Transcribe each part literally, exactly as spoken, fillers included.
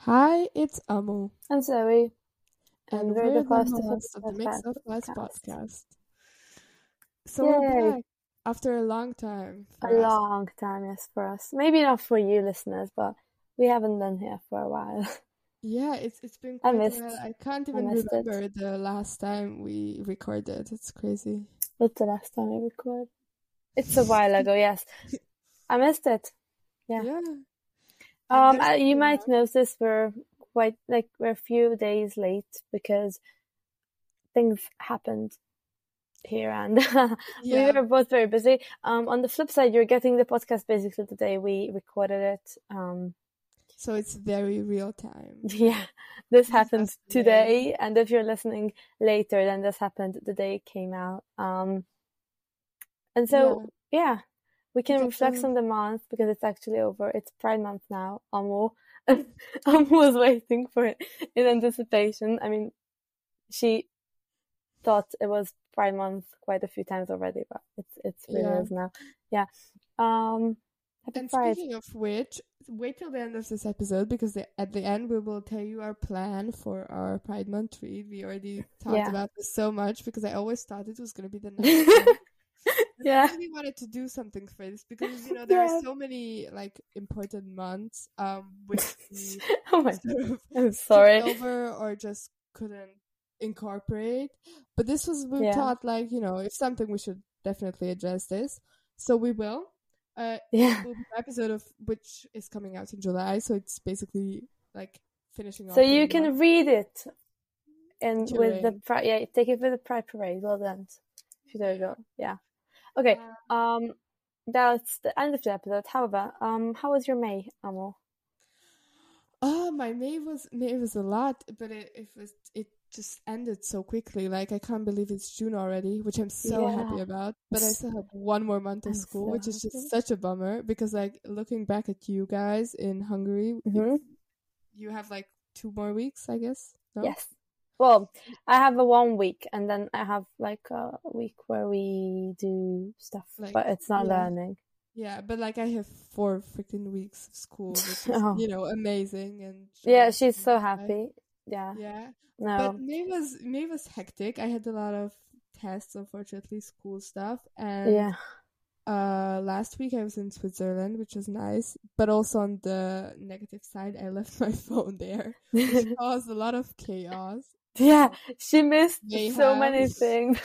Hi, it's Amo, I'm Zoe, and and we're the we're the host of a hosts of the Mix podcast. of Us podcast. So we're Yay! back after a long time A for us. long time, yes, for us. Maybe not for you listeners, but we haven't been here for a while. Yeah, it's it's been I quite a missed, while. I can't I even missed it. remember the last time we recorded. It's crazy. What's the last time I recorded? It's a while ago, yes. I missed it. Yeah. Yeah. And Um, there's uh, you something might else. notice we're quite like we're a few days late because things happened here and we Yeah. were both very busy. Um, on the flip side, you're getting the podcast basically the day we recorded it. Um, So it's very real time. yeah, this happened Yesterday. today, and if you're listening later, then this happened the day it came out. Um, and so Yeah. yeah, we can Because reflect uh, on the month because it's actually over. It's Pride Month now. Amo, Amo was waiting for it in anticipation. I mean, she thought it was Pride Month quite a few times already, but it's it's really yeah. is now. Yeah. Um, happy And Pride. speaking of which, wait till the end of this episode because the, at the end we will tell you our plan for our Pride Month treat. We already talked Yeah. about this so much because I always thought it was going to be the next one. And Yeah. I really wanted to do something for this because, you know, there Yeah. are so many, like, important months um, which we Oh my sort of I'm sorry. skipped over or just couldn't incorporate. But this was, we Yeah. thought, like, you know, if something, we should definitely address this. So we will. Uh, Yeah. It will be an episode of which is coming out in July, so it's basically like finishing off. So the you month can read it and with the during. pri- yeah, take it with the Pride Parade. Well done. There you go. Yeah. Okay. Uh, Um, that's the end of the episode. However, um, how was your May, Amo? oh, my May was May was a lot, but it it was it just ended so quickly. Like I can't believe it's June already, which I'm so happy Yeah. about. But I still have one more month of I'm school, so which is happy. just such a bummer because, like, looking back at you guys in Hungary, if Mhm. you have like two more weeks, I guess. No? Yes. Well, I have a one week, and then I have like a week where we do stuff, Like, but it's not yeah. learning. Yeah, but like I have four freaking weeks of school, which is, Oh. you know, amazing. And Yeah, John she's so and I- happy. Yeah. Yeah. No. But May was May was hectic. I had a lot of tests, unfortunately, school stuff. And Yeah. uh last week I was in Switzerland, which was nice. But also on the negative side, I left my phone there, which caused a lot of chaos. Yeah, she missed so Mayhem. many things.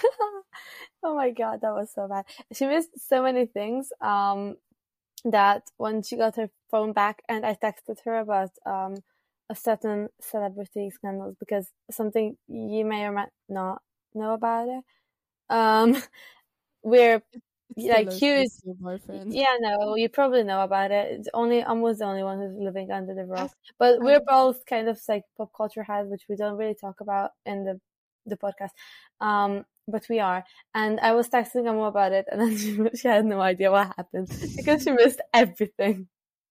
Oh my God, that was so bad. She missed so many things. Um, that when she got her phone back, and I texted her about um a certain celebrity scandals because something you may or might not know about it. Um, we're It's like still huge. is your boyfriend. Yeah, no, you probably know about it. It's only I'm was the only one who's living under the rock. I've- But we're I've- both kind of like pop culture heads, which we don't really talk about in the the podcast. Um, but we are. And I was texting Amo about it, and then she, she had no idea what happened because she missed everything.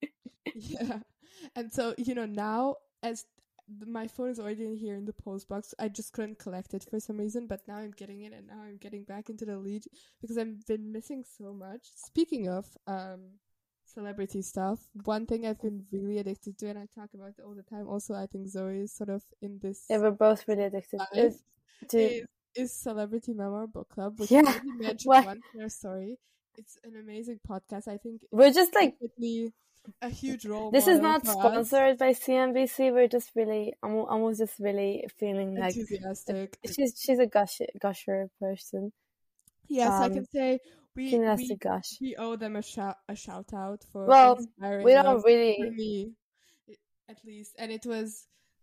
Yeah. And so, you know, now as my phone is already in here in the post box, I just couldn't collect it for some reason, but now I'm getting it and now I'm getting back into the lead because I've been missing so much. Speaking of um celebrity stuff, one thing I've been really addicted to, and I talk about it all the time, also I think Zoe is sort of in this Yeah, we're both really addicted life, to. is, is Celebrity Memoir Book Club, which Yeah. I already mentioned What? once in our story. It's an amazing podcast. I think We're just like definitely a huge role this is model not for us. sponsored by C N B C. We're just really, I'm almost just really feeling like Enthusiastic. she's she's a gush gusher person. Yes, I Um, can say we She has we, to gush. we owe them a shout a shout out for Well, inspiring we us, don't for really. me at least, and it was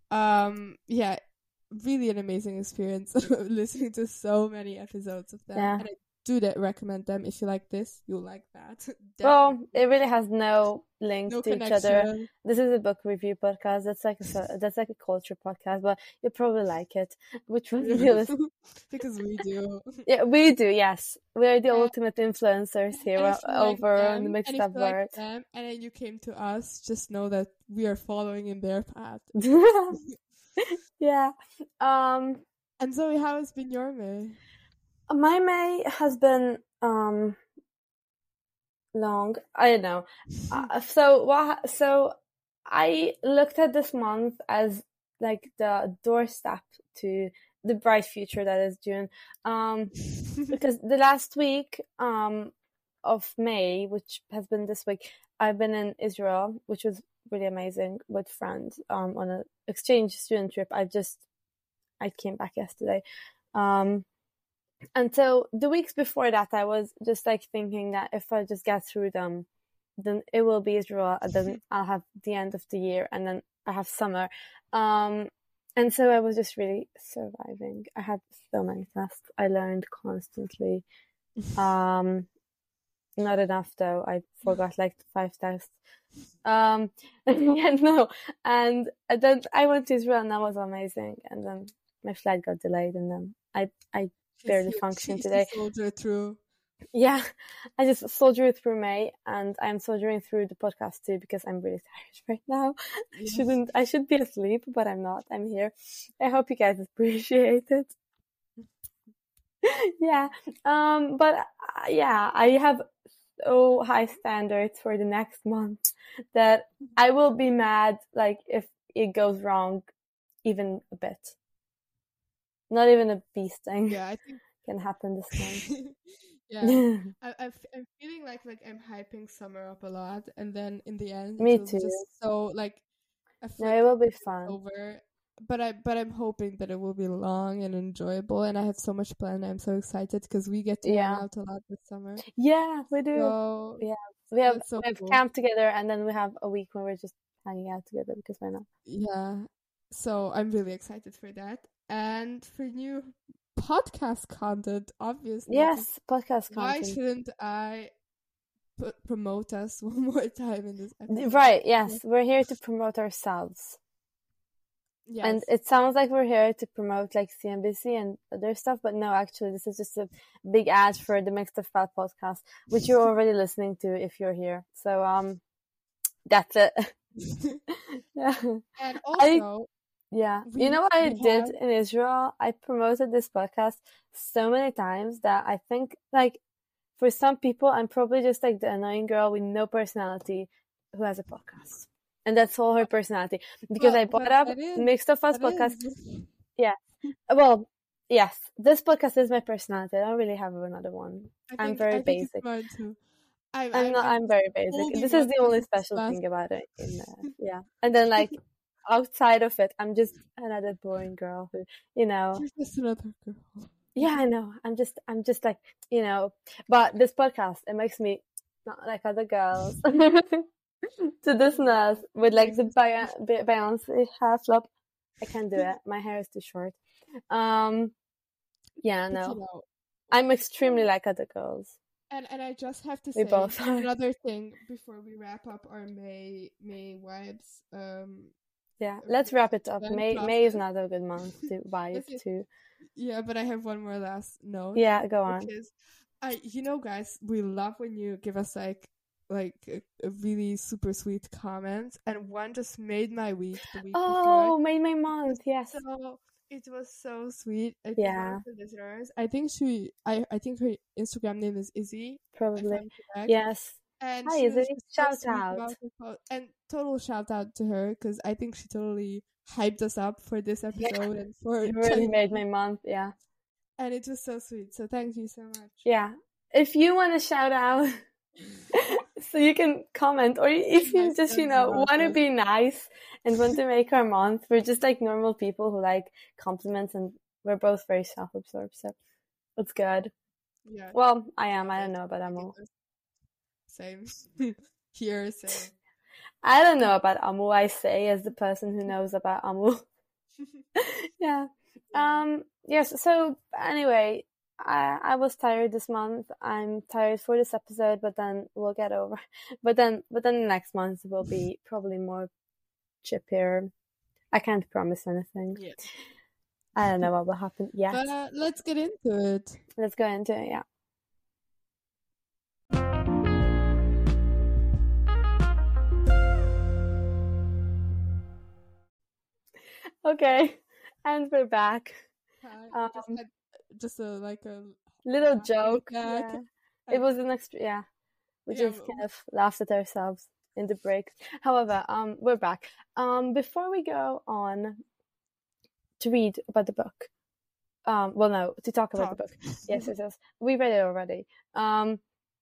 um yeah really an amazing experience listening to so many episodes of them. Yeah. And I do that recommend them. If you like this, you'll like that. Well, Definitely. it really has no link No to each other. connection. This is a book review podcast. That's like a so- that's like a culture podcast, but you probably like it, which was really Because we do. yeah we do. Yes, we're the Yeah. ultimate influencers here And if you like over them, on the mixed and if up you like world. them, and then you came to us, just know that we are following in their path. Yeah. Um. And Zoe, how has been your May? My May has been um long. I don't know. Uh, so what? So I looked at this month as like the doorstep to the bright future that is June. Um, because the last week um of May, which has been this week, I've been in Israel, which was really amazing with friends um on an exchange student trip. I just I came back yesterday. Um, and so the weeks before that, I was just like thinking that if I just get through them, then it will be Israel, and then I'll have the end of the year, and then I have summer. Um, and so I was just really surviving. I had so many tests. I learned constantly. Um, not enough though. I forgot like five tests. Um, yeah, no. And then I went to Israel, and that was amazing. And then my flight got delayed, and then I I barely She- functioned she- today. She soldiered through. Yeah, I just soldiered through May, and I'm soldiering through the podcast too because I'm really tired right now. I Yes. shouldn't, I should be asleep, but I'm not. I'm here. I hope you guys appreciate it. Yeah, um, but uh, yeah, I have so high standards for the next month that I will be mad like if it goes wrong even a bit. Not even a bee sting Yeah, I think. can happen this month. Yeah, I, I f- I'm feeling like like I'm hyping summer up a lot, and then in the end, Me it will too. just so like a No, flick it will be it's fun. over. But I but I'm hoping that it will be long and enjoyable, and I have so much planned. I'm so excited because we get to hang Yeah. out a lot this summer. Yeah, we do. So Yeah, we have that's so we have cool. camp together, and then we have a week where we're just hanging out together because why not? Yeah, so I'm really excited for that, and for new podcast content, obviously. 'cause Yes, podcast Why content. shouldn't I p- promote us one more time in this episode? Right, yes, we're here to promote ourselves. Yes. And it sounds like we're here to promote like C N B C and other stuff, but no, actually, this is just a big ad for the Mixed of Fat podcast, which you're already listening to if you're here. So, um, that's it. Yeah. And I, also, yeah. we- You know what I we did have- in Israel? I promoted this podcast so many times that I think like for some people, I'm probably just like the annoying girl with no personality who has a podcast. And that's all her personality. Because Well, I brought but up that is- Mixed of Us that podcast. is- Well, yes, this podcast is my personality. I don't really have another one. I I'm think- very I think it's basic. mine too. I'm, I'm not. I'm very basic. holding This is up the to only this special last- thing about it. In there. Yeah, and then like outside of it, I'm just another boring girl who, you know. You're just another girl. Yeah, I know. I'm just. I'm just like you know. But this podcast, it makes me not like other girls. To this nurse with like the balance hair flop. I can't do it. My hair is too short. Um, yeah, But, no. you know, I'm extremely like other girls. and and I just have to We say both are. another thing before we wrap up our May May vibes. Um, Yeah, let's wrap it up. Then May process. May is not a good month to vibe Yes, yes. to. yeah, but I have one more last note. Yeah, go on. Which is, I you know, guys, we love when you give us like like a, a really super sweet comments, and one just made my week the week Oh, May my month. Yes. before. So it was so sweet. I think Yeah. one of the listeners. I think she. I I think her Instagram name is Izzy. If Probably. I'm correct. Yes. And Hi, she was Izzy. just so Shout sweet out. about her post. And total shout out to her because I think she totally hyped us up for this episode and for It really made my month. Yeah. and it was so sweet. So thank you so much. Yeah. If you want to shout out, so you can comment, or if you Nice just, you friends know, around want to us. be nice and want to make our month, we're just like normal people who like compliments, and we're both very self-absorbed, so it's good. Yeah. Well, I am. I don't know about Amu. Same. Here, same. I don't know about Amu. I say as the person who knows about Amu. Yeah. Um. Yes. So anyway, I I was tired this month. I'm tired for this episode, but then we'll get over. But then, but then the next month will be probably more chippier. I can't promise anything. Yeah. I don't know what will happen yet. But uh, let's get into it. Let's go into it. Yeah. Okay, and we're back. Uh, just, Um, had, just a like a Little laugh joke. back. Yeah. It was an extra. Yeah, we Yeah, just but- kind of laughed at ourselves. in the breaks. However, um, we're back. Um, before we go on to read about the book, um, well, no, to talk about Talk. the book. Yes, yes, yes. We read it already. Um,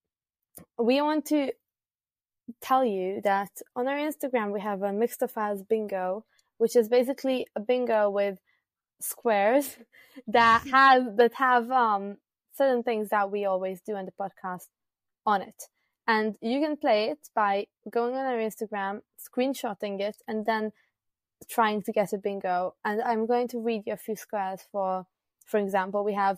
we want to tell you that on our Instagram we have a mixed of us bingo, which is basically a bingo with squares that have that have um certain things that we always do on the podcast on it. And you can play it by going on our Instagram, screenshotting it, and then trying to get a bingo. And I'm going to read you a few squares. For for example, we have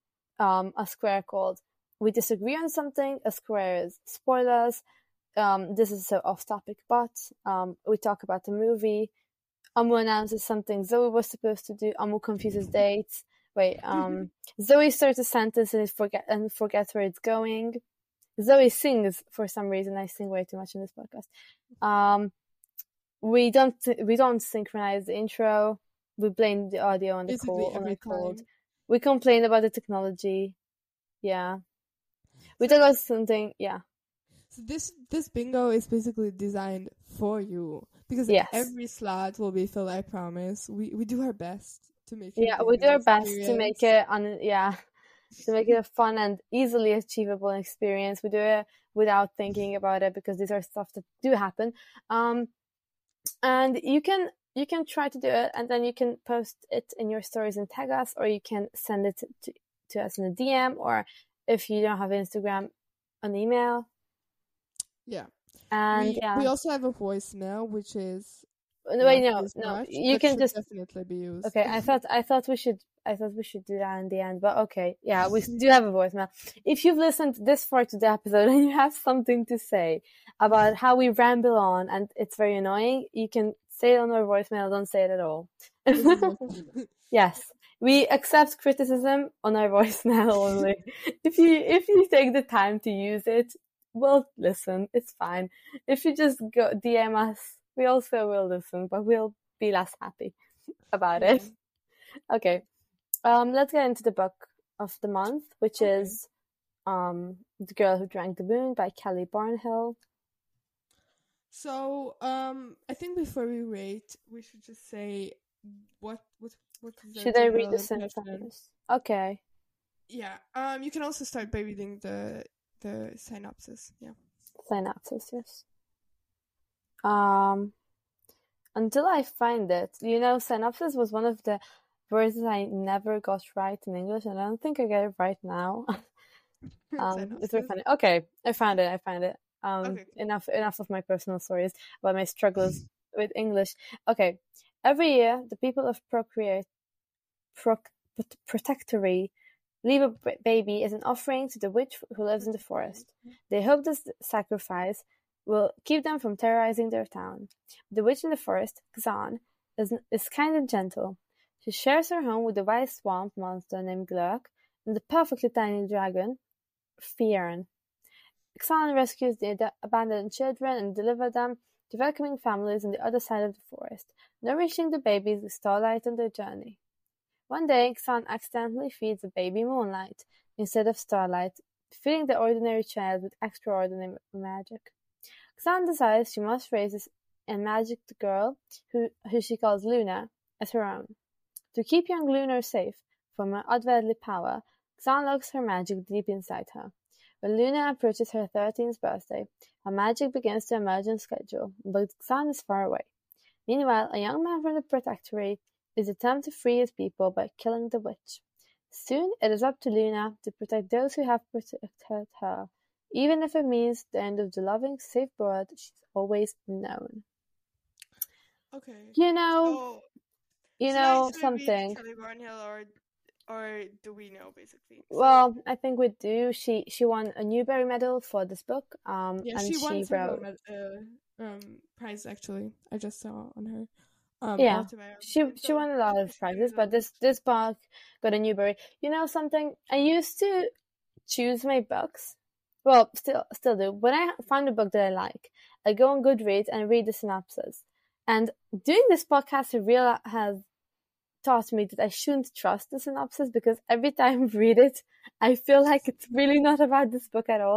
um a square called "We disagree on something." A square is spoilers. Um, this is so off topic, but um, we talk about the movie. Amu announces something Zoe was supposed to do. Amu confuses dates. Wait, um, Zoe starts a sentence and forget and forgets where it's going. Zoe sings for some reason. I sing way too much in this podcast. Um, we don't we don't synchronize the intro. We blame the audio on the call on the cold. We complain about the technology. Yeah, we talk about something. Yeah. So this this bingo is basically designed for you because yes. every slot will be filled. I promise. We we do our best to make it. Yeah, we do our best experience. to make it on. Yeah, to make it a fun and easily achievable experience. We do it without thinking about it because these are stuff that do happen. Um, and you can you can try to do it, and then you can post it in your stories and tag us, or you can send it to to us in a D M, or if you don't have Instagram, an email. Yeah. And we, yeah. we also have a voicemail, which is no, wait, no, no. Much, you can just definitely be used. Okay, I thought I thought we should I thought we should do that in the end, but okay, yeah, we do have a voicemail. If you've listened this far to the episode and you have something to say about how we ramble on and it's very annoying, you can say it on our voicemail. Don't say it at all. Yes. We accept criticism on our voicemail only. if you if you take the time to use it, we'll listen. It's fine. If you just go D M us, we also will listen, but we'll be less happy about it. Okay. Um, let's get into the book of the month, which okay. is um The Girl Who Drank the Moon by Kelly Barnhill. So, um, I think before we rate, we should just say what what what is should I read the synopsis? Okay. Yeah. Um, you can also start by reading the the synopsis. Yeah. Synopsis, yes. Um, until I find it, you know, synopsis was one of the words I never got right in English, and I don't think I get it right now. um, it's very funny. Okay, I found it. I found it. Um, okay. enough enough of my personal stories about my struggles with English. Okay, every year the people of Procreate, Proc, Protectory leave a b- baby as an offering to the witch who lives in the forest. They hope this sacrifice will keep them from terrorizing their town. The witch in the forest, Xan, is, is kind and gentle. She shares her home with a wise swamp monster named Glurk and the perfectly tiny dragon, Fiern. Xan rescues the ad- abandoned children and delivers them to welcoming families on the other side of the forest, nourishing the babies with starlight on their journey. One day, Xan accidentally feeds the baby moonlight instead of starlight, filling the ordinary child with extraordinary magic. Xan decides she must raise a magic girl, who, who she calls Luna, as her own. To keep young Luna safe from her otherworldly power, Xan locks her magic deep inside her. When Luna approaches her thirteenth birthday, her magic begins to emerge on schedule, but Xan is far away. Meanwhile, a young man from the Protectorate is determined to free his people by killing the witch. Soon, it is up to Luna to protect those who have protected her, even if it means the end of the loving, safe world she's always known. Okay. You know, so, you so know should something. Kelly Barnhill, or, or do we know basically? So, well, I think we do. She she won a Newbery Medal for this book. Um, yeah, and she won she wrote med- uh, um prize actually. I just saw on her. Um, yeah, she she won a lot of prizes, but this this book got a Newbery. You know something? I used to choose my books. Well, still still do. When I find a book that I like, I go on Goodreads and read the synopsis. And doing this podcast, I real has taught me that I shouldn't trust the synopsis, because every time I read it, I feel like it's really not about this book at all.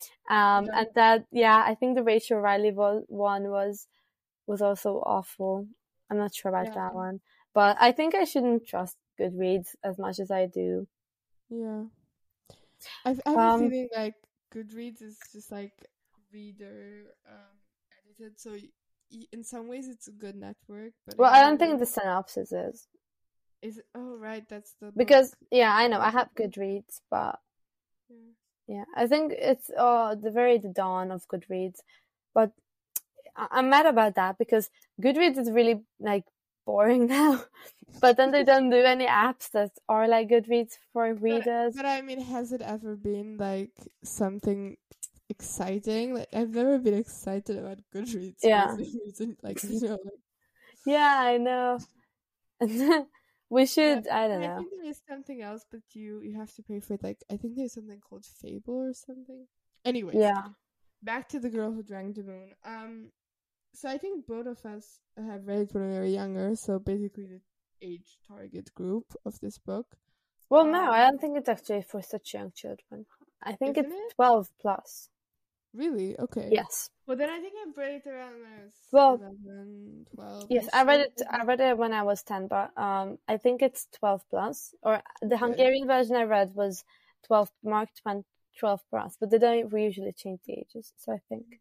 Um, Yeah. and that, yeah, I think the Rachel Riley vo- one was was also awful. I'm not sure about Yeah. that one, but I think I shouldn't trust Goodreads as much as I do. Yeah. I've, I have a Um, feeling like Goodreads is just like reader um, edited, so y- y- in some ways it's a good network, but well, in I other don't think the ways, synopsis is is oh right, that's the book. because, yeah, I know I Yeah. have Goodreads, but Yeah. yeah, I think it's uh the very the dawn of Goodreads, but I- I'm mad about that because Goodreads is really like boring now. But then they don't do any apps that are like Goodreads for But readers. but I mean, has it ever been like something exciting? Like I've never been excited about Goodreads for Yeah, some reason. Like you know, like yeah, I know. We yeah. should, I don't I know. think there is something else, but you you have to pay for it. Like I think there's something called Fable or something. Anyways, Yeah. back to the girl who drank the moon. Um, so I think both of us have read it when we were younger. So basically, the age target group of this book. Well, no, I Um, don't think it's actually for such young children. I think isn't it's it? twelve plus. Really? Okay. Yes. Well, then I think I read it around when I was Well, eleven, twelve yes, ish. I read So it. I read it when I was ten, but um, I think it's twelve plus. Or the okay. Hungarian version I read was twelve, marked twelve plus, but they don't usually change the ages. So I think.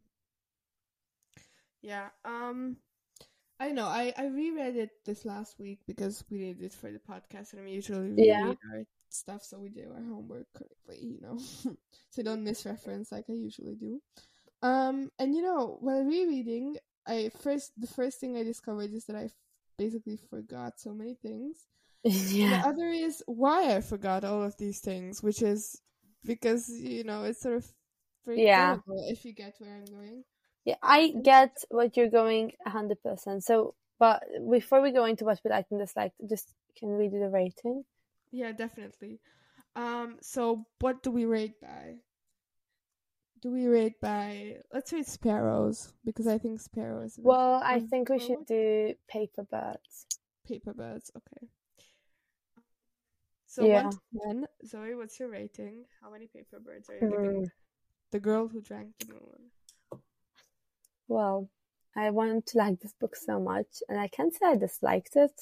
Yeah. Um, I know. I I reread it this last week because we did it for the podcast, and we usually Yeah. reread our stuff, so we do our homework correctly, you know, so I don't misreference like I usually do. Um, and you know, while rereading, I first the first thing I discovered is that I f- basically forgot so many things. And the Yeah. other is why I forgot all of these things, which is because, you know, it's sort of Yeah. forgettable if you get where I'm going. Yeah, I And get what you're going a hundred percent. So, but before we go into what we liked and disliked, just can we do the rating? yeah, definitely. Um, so what do we rate by? Do we rate by, let's rate Sparrows, because I think Sparrows is Well, I um, think we or should what? do Paper Birds. Paper Birds, okay. So Yeah. one to ten, Zoe, what's your rating? How many paper birds are you giving Mm. The Girl Who Drank the Moon? Well, I wanted to like this book so much, and I can't say I disliked it.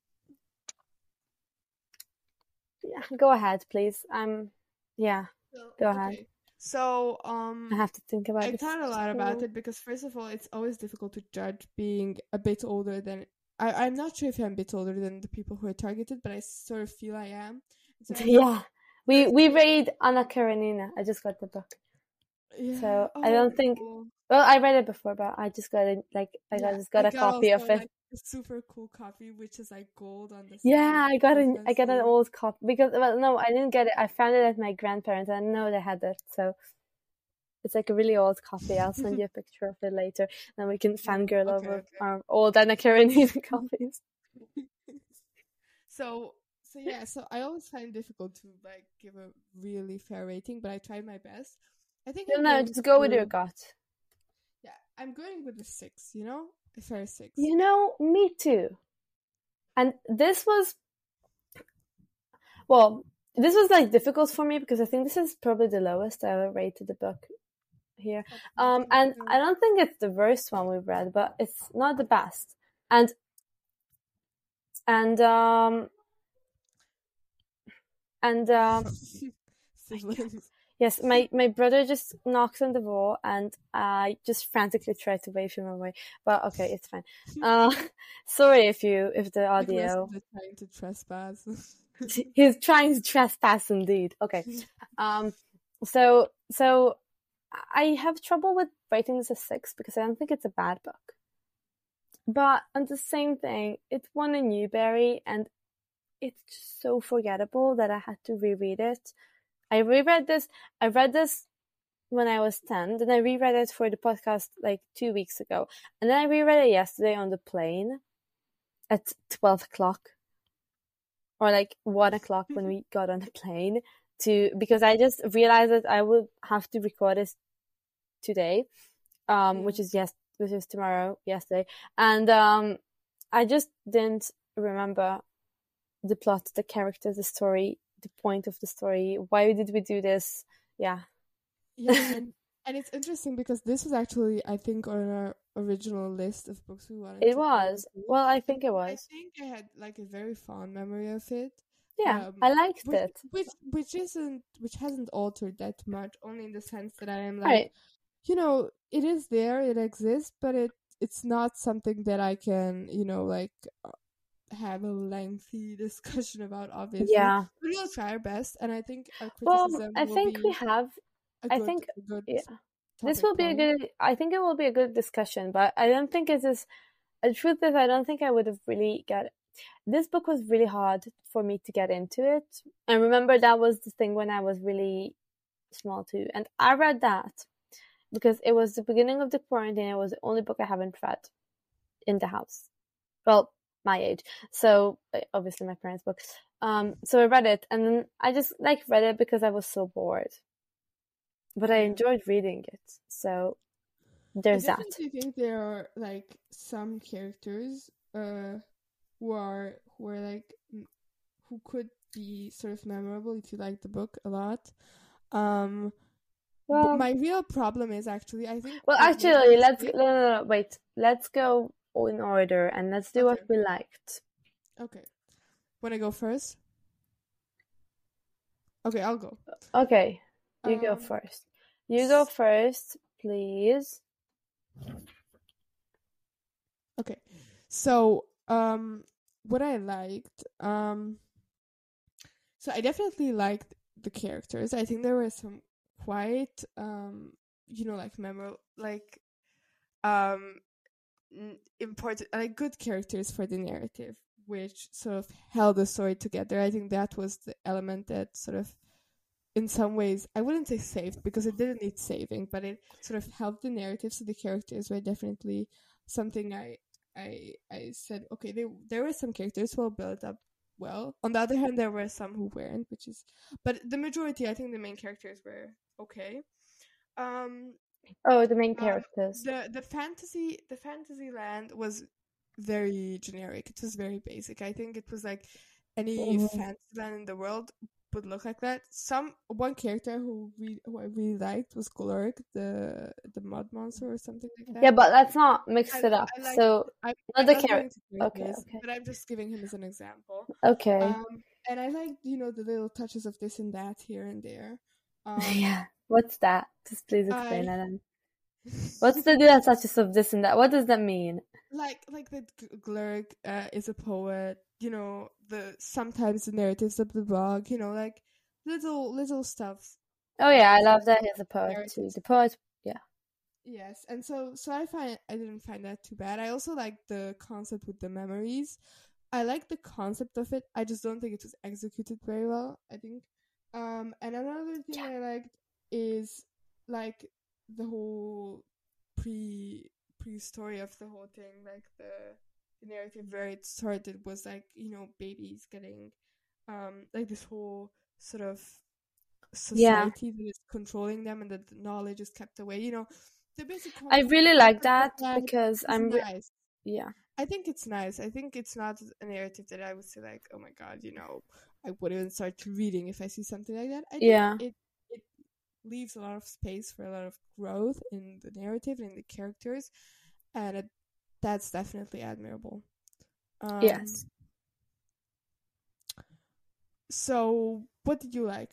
Yeah, go ahead, please. Um, yeah, So, go okay. ahead. So, um, I have to think about I this. thought a lot about it because, first of all, it's always difficult to judge being a bit older than. I, I'm not sure if I'm a bit older than the people who are targeted, but I sort of feel I am. So I Yeah, we first we thing- read Anna Karenina. I just got the book, yeah. so Oh, I don't think. cool. Well, I read it before, but I just got it. Like I Yeah, just got I a got copy also of it. like a super cool copy, which is like gold on the Yeah, side. I got It's an I got an fancy. old copy because well no, I didn't get it. I found it at my grandparents. I know they had it, so it's like a really old copy. I'll send you a picture of it later, then we can fangirl Okay, over okay. our old Anna Karenina copies. So, so yeah, so I always find it difficult to like give a really fair rating, but I tried my best. I think No, I'm no, going just go with your to- gut. Yeah, I'm going with a six. You know, a fair six. You know, me too. And this was, well, this was like difficult for me because I think this is probably the lowest I ever rated the book here. Um, and I don't think it's the worst one we've read, but it's not the best. And and um and um Siblings. yes, my my brother just knocked on the wall, and I just frantically tried to wave him away. But okay, it's fine. Uh, sorry if you if the audio. Nicholas is trying to trespass. He's trying to trespass indeed. Okay. Um. So so I have trouble with rating this a six because I don't think it's a bad book. But on the same thing, it won a Newbery, and it's just so forgettable that I had to reread it. I reread this. I read this when I was ten. Then I reread it for the podcast like two weeks ago, and then I reread it yesterday on the plane at twelve o'clock, or like one o'clock when we got on the plane. To because I just realized that I would have to record this today, um, Yeah. which is yes, which is tomorrow, yesterday, and um, I just didn't remember the plot, the characters, the story, the point of the story. Why did we do this? Yeah. Yeah, and And it's interesting because this was actually, I think, on our original list of books we wanted It to was. do. Well, I think it I was. think I had like a very fond memory of it. Yeah, Um, I liked which, it. which which isn't which hasn't altered that much, only in the sense that I am like, Right. you know, it is there, it exists, but it it's not something that I can, you know, like uh, have a lengthy discussion about, obviously. Yeah. But we'll try our best, and I think our Well, criticism I will think be we have. a I good, think a good yeah. This topic will be a point. good. I think it will be a good discussion, but I don't think it is. The truth is, I don't think I would have really got. This book was really hard for me to get into it. And remember, that was the thing when I was really small too. And I read that because it was the beginning of the quarantine. It was the only book I haven't read in the house. Well, my age. So obviously my parents' book. Um, so I read it, and then I just like read it because I was so bored. But I Yeah. enjoyed reading it. So there's I that. definitely think there are like some characters uh who are who are like m- who could be sort of memorable if you like the book a lot. Um but Well, my real problem is actually, I think well, what made actually, me let's sick- no, no, no, wait. Let's go in order and let's do what Okay. we liked. Okay. Wanna go first? Okay, I'll go. Okay, you go Um first. You go first, please. Okay. So, um what I liked, um so I definitely liked the characters. I think there were some quite um you know, like memorable, like um n- important, like good characters for the narrative, which sort of held the story together. I think that was the element that sort of, in some ways, I wouldn't say saved because it didn't need saving, but it sort of helped the narrative. So the characters were definitely something I I I said, okay, they, there were some characters well built up well. On the other hand, there were some who weren't, which is, but the majority, I think the main characters were okay. Um, Oh, the main um, characters. the the fantasy the fantasy land was very generic. It was very basic. I think it was like any Mhm. fantasy land in the world would look like that. Some one character who we who I really liked was Glurk, the the mud monster or something like that. Yeah, but let's not mix I, it up. I like So I, not I'm the not going character. to Okay, characters, okay, but I'm just giving him as an example. okay. Um, and I like, you know, the little touches of this and that here and there. Um, Yeah. What's that? Just please explain I that. Then. What's the little touches of this and that? What does that mean? like like that G- Glurk uh, is a poet, you know, the sometimes the narratives of the blog, you know, like little little stuff. Oh yeah, I that love that he's a poet too. narratives. The poet, yeah. Yes, and so so I find I didn't find that too bad. I also like the concept with the memories. I like the concept of it. I just don't think it was executed very well, I think. Um, and another thing Yeah. I liked is like the whole pre pre story of the whole thing, like the, the narrative where it started was like, you know, babies getting um like this whole sort of Yeah. society that is controlling them and that the knowledge is kept away. You know, the basic I concept really of like that that because is I'm re- nice. yeah. I think it's nice. I think it's not a narrative that I would say like, oh my god, you know, I wouldn't even start reading if I see something like that. I think Yeah. it it leaves a lot of space for a lot of growth in the narrative and in the characters, and it, that's definitely admirable. Um, Yes. So, what did you like?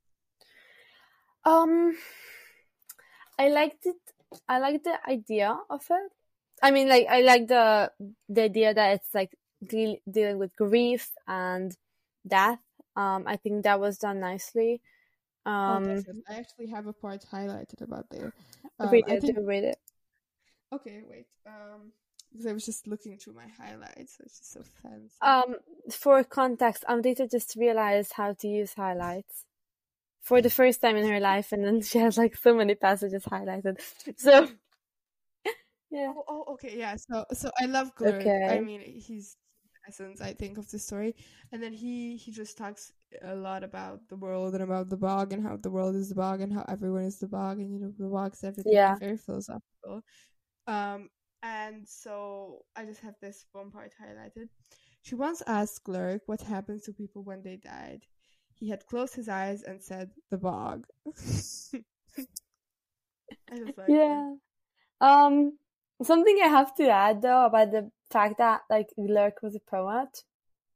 Um, I liked it. I like the idea of it. I mean, like I like the the idea that it's like deal, dealing with grief and death. Um, I think that was done nicely. Oh, Um, definitely. I actually have a part highlighted about there. Um, read I it. think. Do read it. Okay, wait. Um, because I was just looking through my highlights. It's just so fancy. Um, for context, Amrita just realized how to use highlights for the first time in her life, and then she has like so many passages highlighted. So, yeah. Oh, oh, okay, yeah. So, so I love Glurk. Okay. I mean, he's the essence, I think, of the story. And then he he just talks a lot about the world and about the bog and how the world is the bog and how everyone is the bog and you know the bog's everything. Yeah. Very philosophical. Um, and so I just have this one part highlighted. She once asked Glurk what happens to people when they died. He had closed his eyes and said, "The bog." I just like yeah. Um, something I have to add though about the fact that like Glurk was a poet.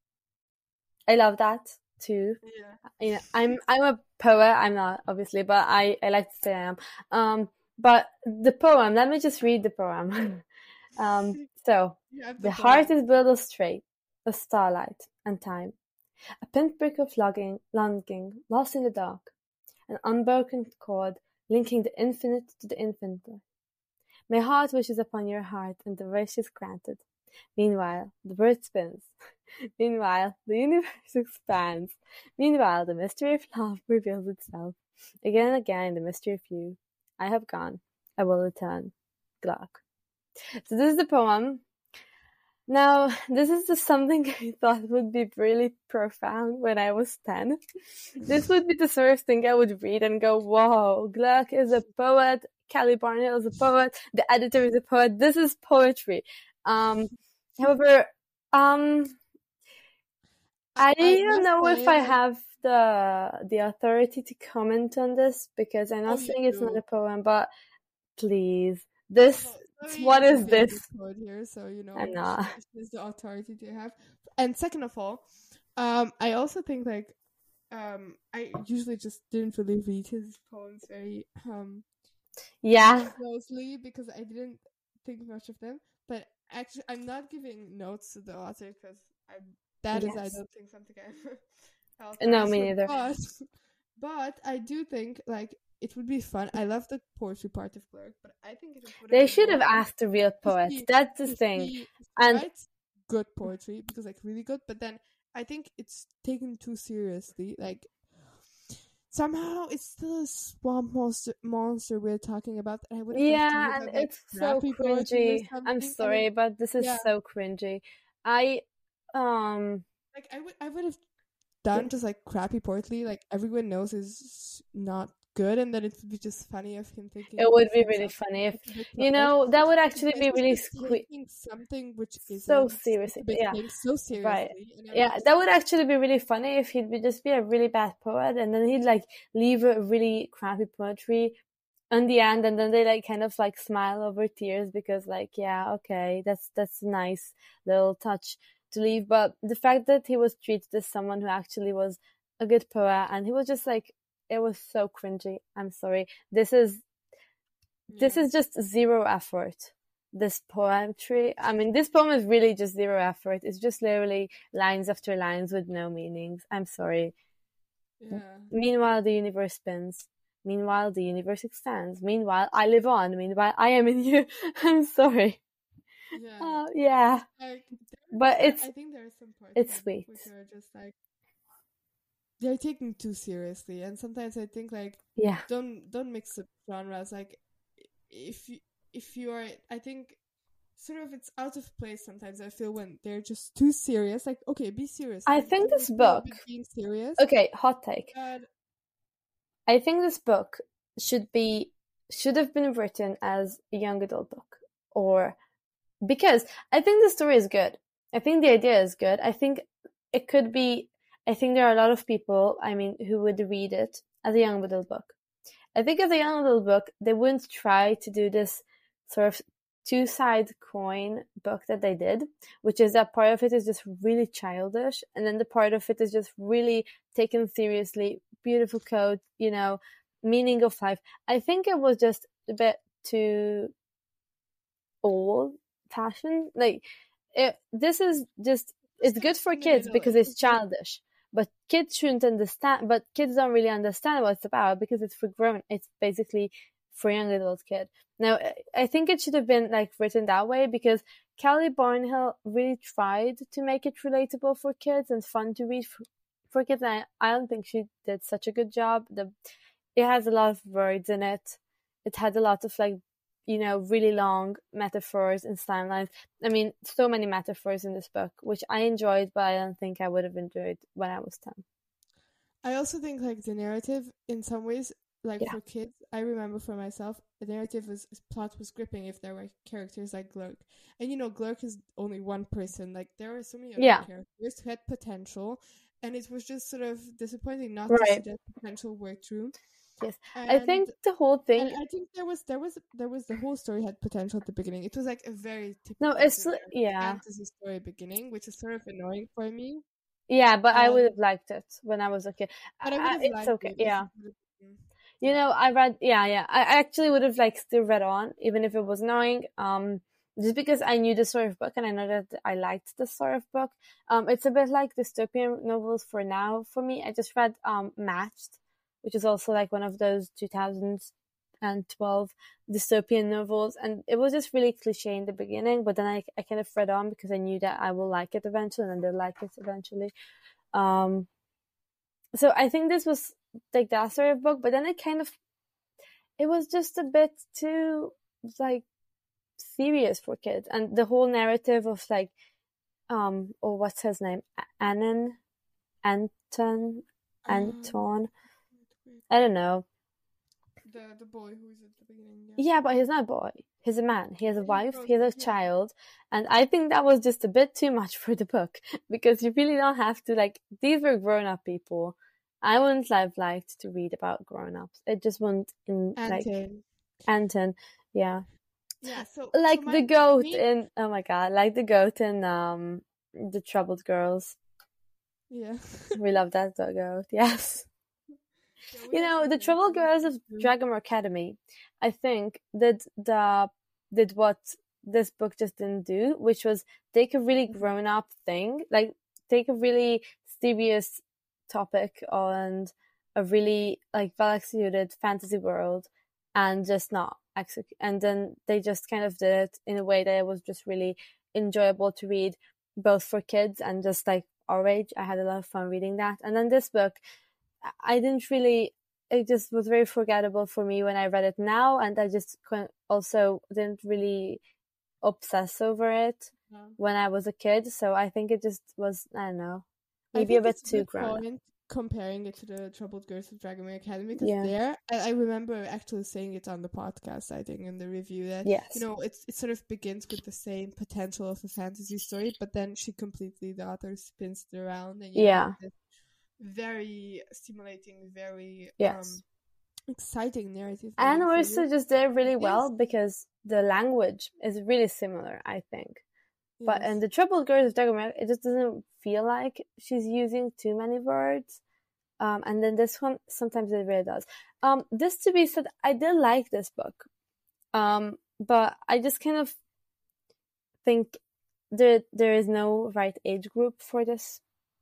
I love that too. it. Yeah. You know, I'm I'm a poet. I'm not obviously, but I I like to say I am. Um, but the poem. Let me just read the poem. um, so You have the the heart poem. is built of strait, of starlight and time, a pinprick of longing, longing lost in the dark, an unbroken cord linking the infinite to the infinite. My heart wishes upon your heart, and the wish is granted. Meanwhile, the bird spins. Meanwhile, the universe expands. Meanwhile, the mystery of love reveals itself. Again and again in the mystery of you. I have gone. I will return. Glurk. So this is the poem. Now, this is just something I thought would be really profound when I was ten. This would be the sort of thing I would read and go, whoa, Glurk is a poet, Kelly Barnhill is a poet, the editor is a poet, this is poetry. Um, however, um, I, I don't must know say, if I like, have the the authority to comment on this because I'm not oh, you saying it's not do. a poem, but please, this, Well, Chloe what is the is this? favorite poet here, so you know I'm not. she, she has the authority to have. And second of all, um, I also think like, um, I usually just didn't really read his poems very um Yeah, closely because I didn't think much of them. But actually, I'm not giving notes to the author because I'm that is I yes. don't think something I'm No, authorized me for. neither. But but I do think like it would be fun. I love the poetry part of Glurk, but I think it would have They been should more have fun asked the real if poets. he That's the if thing. he, if he And writes good poetry because like really good, but then I think it's taken too seriously. Like somehow it's still a swamp monster monster we're talking about. And I would have liked to yeah, hear and about like it's so crappy poetry or cringy. I'm something. I mean, sorry, but this is yeah, so cringy. I um like I would I would have done just like crappy poetry, like everyone knows is not good, and then it would be just funny of him thinking it would of be really himself funny if, as a good you poet. know, that would But actually this be is really just sque- taking something which so isn't such seriously. a big Yeah, thing so right. seriously, and I Yeah, would that would actually be really funny if he'd be just be a really bad poet and then he'd like leave a really crappy poetry in the end, and then they like kind of like smile over tears because like, yeah, okay, that's that's a nice little touch to leave. But the fact that he was treated as someone who actually was a good poet and he was just like, it was so cringy. I'm sorry. This is this yeah is just zero effort. This poetry, I mean, this poem is really just zero effort. It's just literally lines after lines with no meanings. I'm sorry. yeah Meanwhile, the universe spins. Meanwhile, the universe extends. Meanwhile, I live on. Meanwhile, I am in you. I'm sorry. yeah. Uh, yeah, Like there, but there, it's I think there are some parts it's in the book sweet. which are just like they're taken too seriously, and sometimes I think like Yeah, don't don't mix up genres. Like if you if you are, I think sort of it's out of place sometimes. I feel when they're just too serious. Like okay, be serious. I I'm think totally this cool book. with being serious, Okay, hot take. but I think this book should be should have been written as a young adult book, or because I think the story is good. I think the idea is good. I think it could be. I think there are a lot of people, I mean, who would read it as a young adult book. I think as a young adult book, they wouldn't try to do this sort of two-side coin book that they did, which is that part of it is just really childish, and then the part of it is just really taken seriously, beautiful code, you know, meaning of life. I think it was just a bit too old-fashioned. Like, it, this is just, it's good for kids because it's childish. But kids shouldn't understand, but kids don't really understand what it's about because it's for grown, it's basically for young adult kid. Now, I think it should have been like written that way because Kelly Barnhill really tried to make it relatable for kids and fun to read for, for kids. And I, I don't think she did such a good job. The, it has a lot of words in it. It had a lot of like, you know, really long metaphors and timelines. I mean, so many metaphors in this book, which I enjoyed, but I don't think I would have enjoyed when I was ten. I also think like the narrative in some ways, like yeah. for kids, I remember for myself, the narrative was plot was gripping if there were characters like Glurk. And you know, Glurk is only one person. Like there are so many other yeah. characters who had potential, and it was just sort of disappointing not right. to see that potential work through. Yes, I And think the whole thing. and I think there was there was there was the whole story had potential at the beginning. It was like a very No, typical it's sort of yeah, fantasy story beginning, which is sort of annoying for me. yeah, but I would Um, have liked it when I was a kid. but I would I, have it's liked okay. it if Yeah, it would have been, you yeah. know, I read. Yeah, yeah. I I actually would have like still read on, even if it was annoying. Um, just because I knew the sort of book and I know that I liked the sort of book. Um, it's a bit like dystopian novels for now for me. I just read um Matched, which is also like one of those two thousand twelve dystopian novels, and it was just really cliche in the beginning, but then I I kind of read on because I knew that I will like it eventually, and I did like it eventually. Um, so I think this was like that sort of book, but then it kind of it was just a bit too like serious for kids, and the whole narrative of like um or what's his name, Anon, Anton, Anton, Um, I don't know. the the boy who is at the beginning. Yeah, Yeah, but he's not a boy. He's a man. He has a he wife. grows He has a up. Yeah, child, and I think that was just a bit too much for the book because you really don't have to like. These were grown up people. I wouldn't have liked to read about grown ups. It just wouldn't in like Anton. Anton. Yeah. Yeah, so Like so the my goat main in oh my god, like the goat in um the Troubled Girls. yeah. We love that the goat. Yes. Yeah, we You have know, some the great Troubled Girls of characters too. Dragon Academy, I think did the did what this book just didn't do, which was take a really Mhm. grown up thing, like take a really serious topic on a really like well executed fantasy world and just not execute. And then they just kind of did it in a way that it was just really enjoyable to read, both for kids and just like our age. I had a lot of fun reading that. And then this book, I didn't really. It just was very forgettable for me when I read it now, and I just also didn't really obsess over it Yeah. when I was a kid. So I think it just was, I don't know, I maybe a think bit it's a too good grown up. point comparing it to the Troubled Girls of Dragon Academy because Yeah. there, I, I remember actually saying it on the podcast, I think, in the review that, Yes. you know, it's it sort of begins with the same potential of a fantasy story, but then she completely, the author spins it around and you Yeah. have this very stimulating, very Yes. um, exciting narrative. And moving also forward. just did really Yes. well because the language is really similar, I think. But in Yes. the Troubled Girls of Dragon, it just doesn't feel like she's using too many words. Um, and then this one, sometimes it really does. Um, this to be said, I did like this book. Um, but I just kind of think there there is no right age group for this.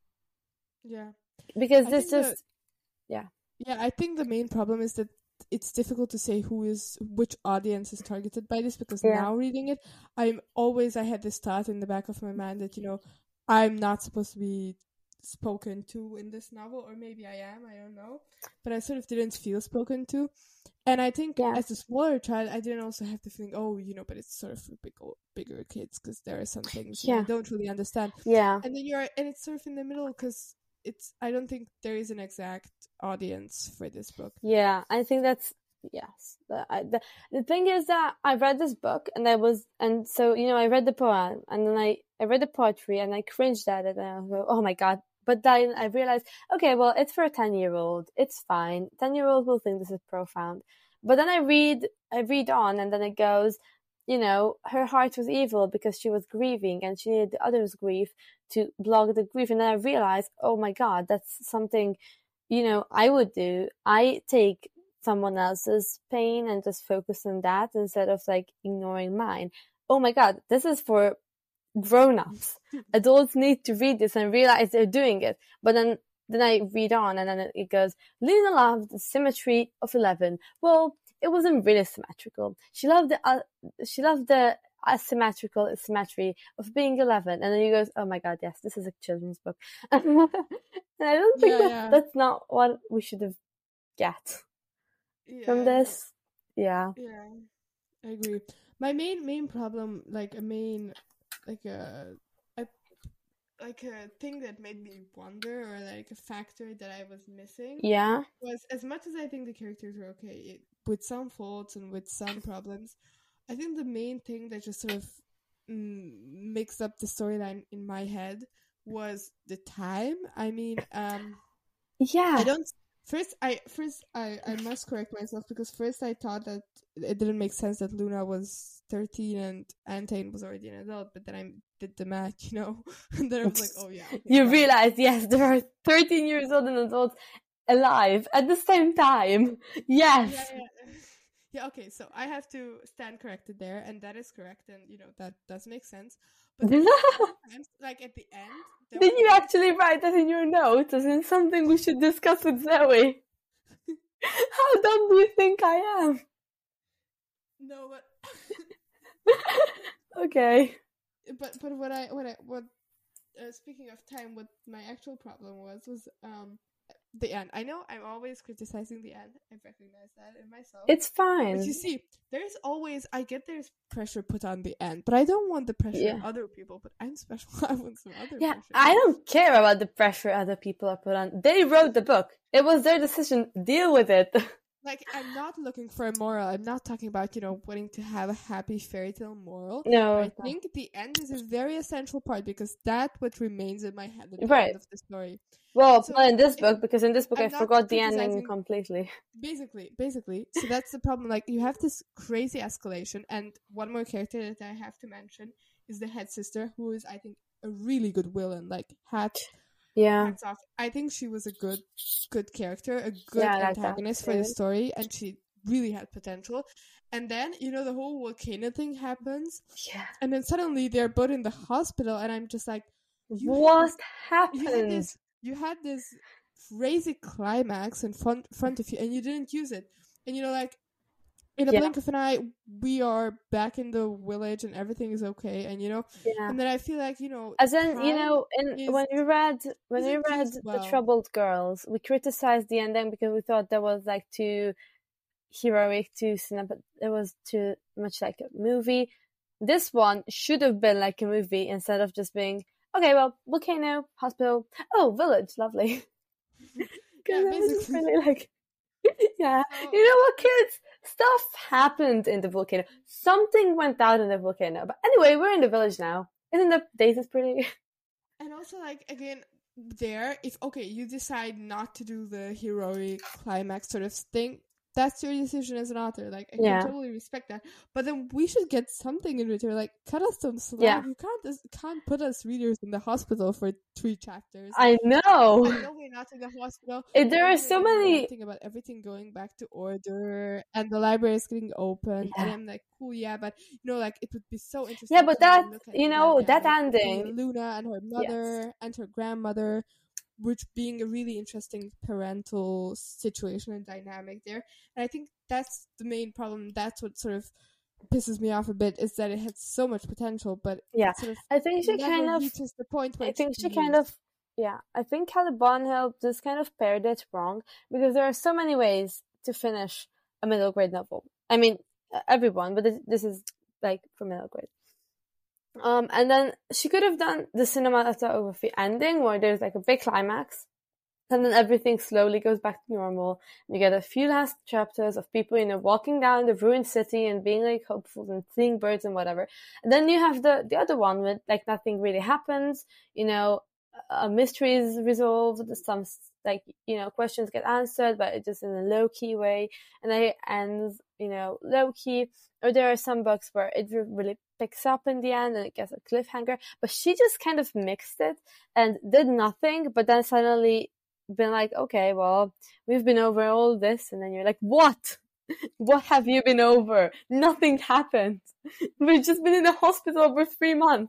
Yeah. Because I this think just, the, yeah. Yeah, I think the main problem is that it's difficult to say who is which audience is targeted by this because Yeah. now reading it, I'm always I had this thought in the back of my mind that, you know, I'm not supposed to be spoken to in this novel, or maybe I am, I don't know. But I sort of didn't feel spoken to. And I think Yeah. as a smaller child, I didn't also have to think, oh, you know, but it's sort of for big, bigger kids because there are some things you know, Yeah. I don't really understand. Yeah. And then you're, and it's sort of in the middle because it's, I don't think there is an exact audience for this book. Yeah, I think that's, yes. The, I, the, the thing is that I read this book and I was, and so, you know, I read the poem and then I, I read the poetry and I cringed at it and I was like, oh my God. But then I realized, okay, well, it's for a ten year old. It's fine. ten year old will think this is profound. But then I read, I read on and then it goes, you know, her heart was evil because she was grieving and she needed the other's grief to block the grief. And then I realized, oh my God, that's something, you know, I would do. I take someone else's pain and just focus on that instead of like ignoring mine. Oh my God, this is for grown-ups. Adults need to read this and realize they're doing it. But then, then I read on and then it goes, Lena loved the symmetry of eleven. Well, it wasn't really symmetrical. She loved the, uh, she loved the asymmetrical symmetry of being eleven. And then you goes, oh my God, yes, this is a children's book. And I don't think Yeah, that yeah. that's not what we should have get Yeah, from I this. agree. Yeah. Yeah, I agree. My main main problem, like a main, like a, a like a thing that made me wonder, or like a factor that I was missing, Yeah. was as much as I think the characters were okay, it, with some faults and with some problems, I think the main thing that just sort of mm, mixed up the storyline in my head was the time. I mean, um, Yeah. I don't First, I first I, I must correct myself because first I thought that it didn't make sense that Luna was thirteen and Antane was already an adult, but then I did the math, you know, and then I was like, oh yeah. Okay, you fine. realize, yes, there are thirteen years old and adults alive at the same time. Yes. Yeah, yeah. Yeah, okay, so I have to stand corrected there, and that is correct, and you know that does make sense. But then sometimes, like at the end, there Did was you like- actually write that in your notes as in something we should discuss with Zoe? How dumb do you think I am? no, but Okay. but but what I what I what uh, speaking of time, what my actual problem was was um the end. I know I'm always criticizing the end. I recognize that in myself. It's fine. But you see, there's always, I get there's pressure put on the end, but I don't want the pressure Yeah. on other people, but I'm special. I want some other Yeah, pressure. I don't care about the pressure other people are put on. They wrote the book. It was their decision. Deal with it. Like, I'm not looking for a moral. I'm not talking about, you know, wanting to have a happy fairy tale moral. No. I think the end is a very essential part because that what remains in my head at the Right. end of the story. Well, So, not in this it- book, because in this book I'm I not forgot the ending criticizing- completely. Basically, basically. So that's the problem. Like, you have this crazy escalation, and one more character that I have to mention is the head sister, who is, I think, a really good villain. Like, hats, Yeah. hats off. I think she was a good, good character, a good Yeah, I like that. antagonist for the story, and she really had potential. And then, you know, the whole volcano thing happens, Yeah. and then suddenly they're both in the hospital, and I'm just like, you had What this- happened? you had this you had this crazy climax in front front of you and you didn't use it, and you know, like in a Yeah. blink of an eye we are back in the village and everything is okay, and you know, Yeah. and then I feel like, you know, As in, you time know, in is- when we read when we isn't read used The well. Troubled Girls, we criticized the ending because we thought that was like too heroic, too cinema. It was too much like a movie. This one should have been like a movie instead of just being okay. Well, volcano, hospital, oh, village, lovely. Yeah, Because it was basically. really like, yeah. So- You know what, kids? Stuff happened in the volcano. Something went out in the volcano. But anyway, we're in the village now. Isn't the daisies pretty? And also, like, again, there, if, okay, you decide not to do the heroic climax sort of thing, that's your decision as an author. Like, I Yeah. can totally respect that. But then we should get something in return. Like, cut us some slack. Yeah. You can't just, can't put us readers in the hospital for three chapters. I know. I know we're not in the hospital. It- there but are then so we're many- ranting about everything going back to order, and the library is getting open. And Yeah. I'm like, cool, yeah, but you know, like, it would be so interesting. Yeah, but to that- look at you know, that dynamic between ending- Luna and her mother and her grandmother, which being a really interesting parental situation and dynamic there. And I think that's the main problem. That's what sort of pisses me off a bit, is that it had so much potential, but Yeah. it sort of I think she never kind of reaches the point where I it think should she be kind used. of, yeah, I think Kelly Bonhill just kind of paired it wrong because there are so many ways to finish a middle grade novel. I mean, uh, everyone, but this, this is like for middle grade. Um, and then she could have done the cinematography ending where there's like a big climax, and then everything slowly goes back to normal. You get a few last chapters of people, you know, walking down the ruined city and being like hopeful and seeing birds and whatever. And then you have the the other one with like nothing really happens. You know, a mystery is resolved. Some like you know questions get answered, but it's just in a low key way, and then it ends you know low key. Or there are some books where it really picks up in the end and it gets a cliffhanger. But she just kind of mixed it and did nothing, but then suddenly been like, okay, well, we've been over all this, and then you're like, what? What have you been over? Nothing happened. We've just been in the hospital for three months.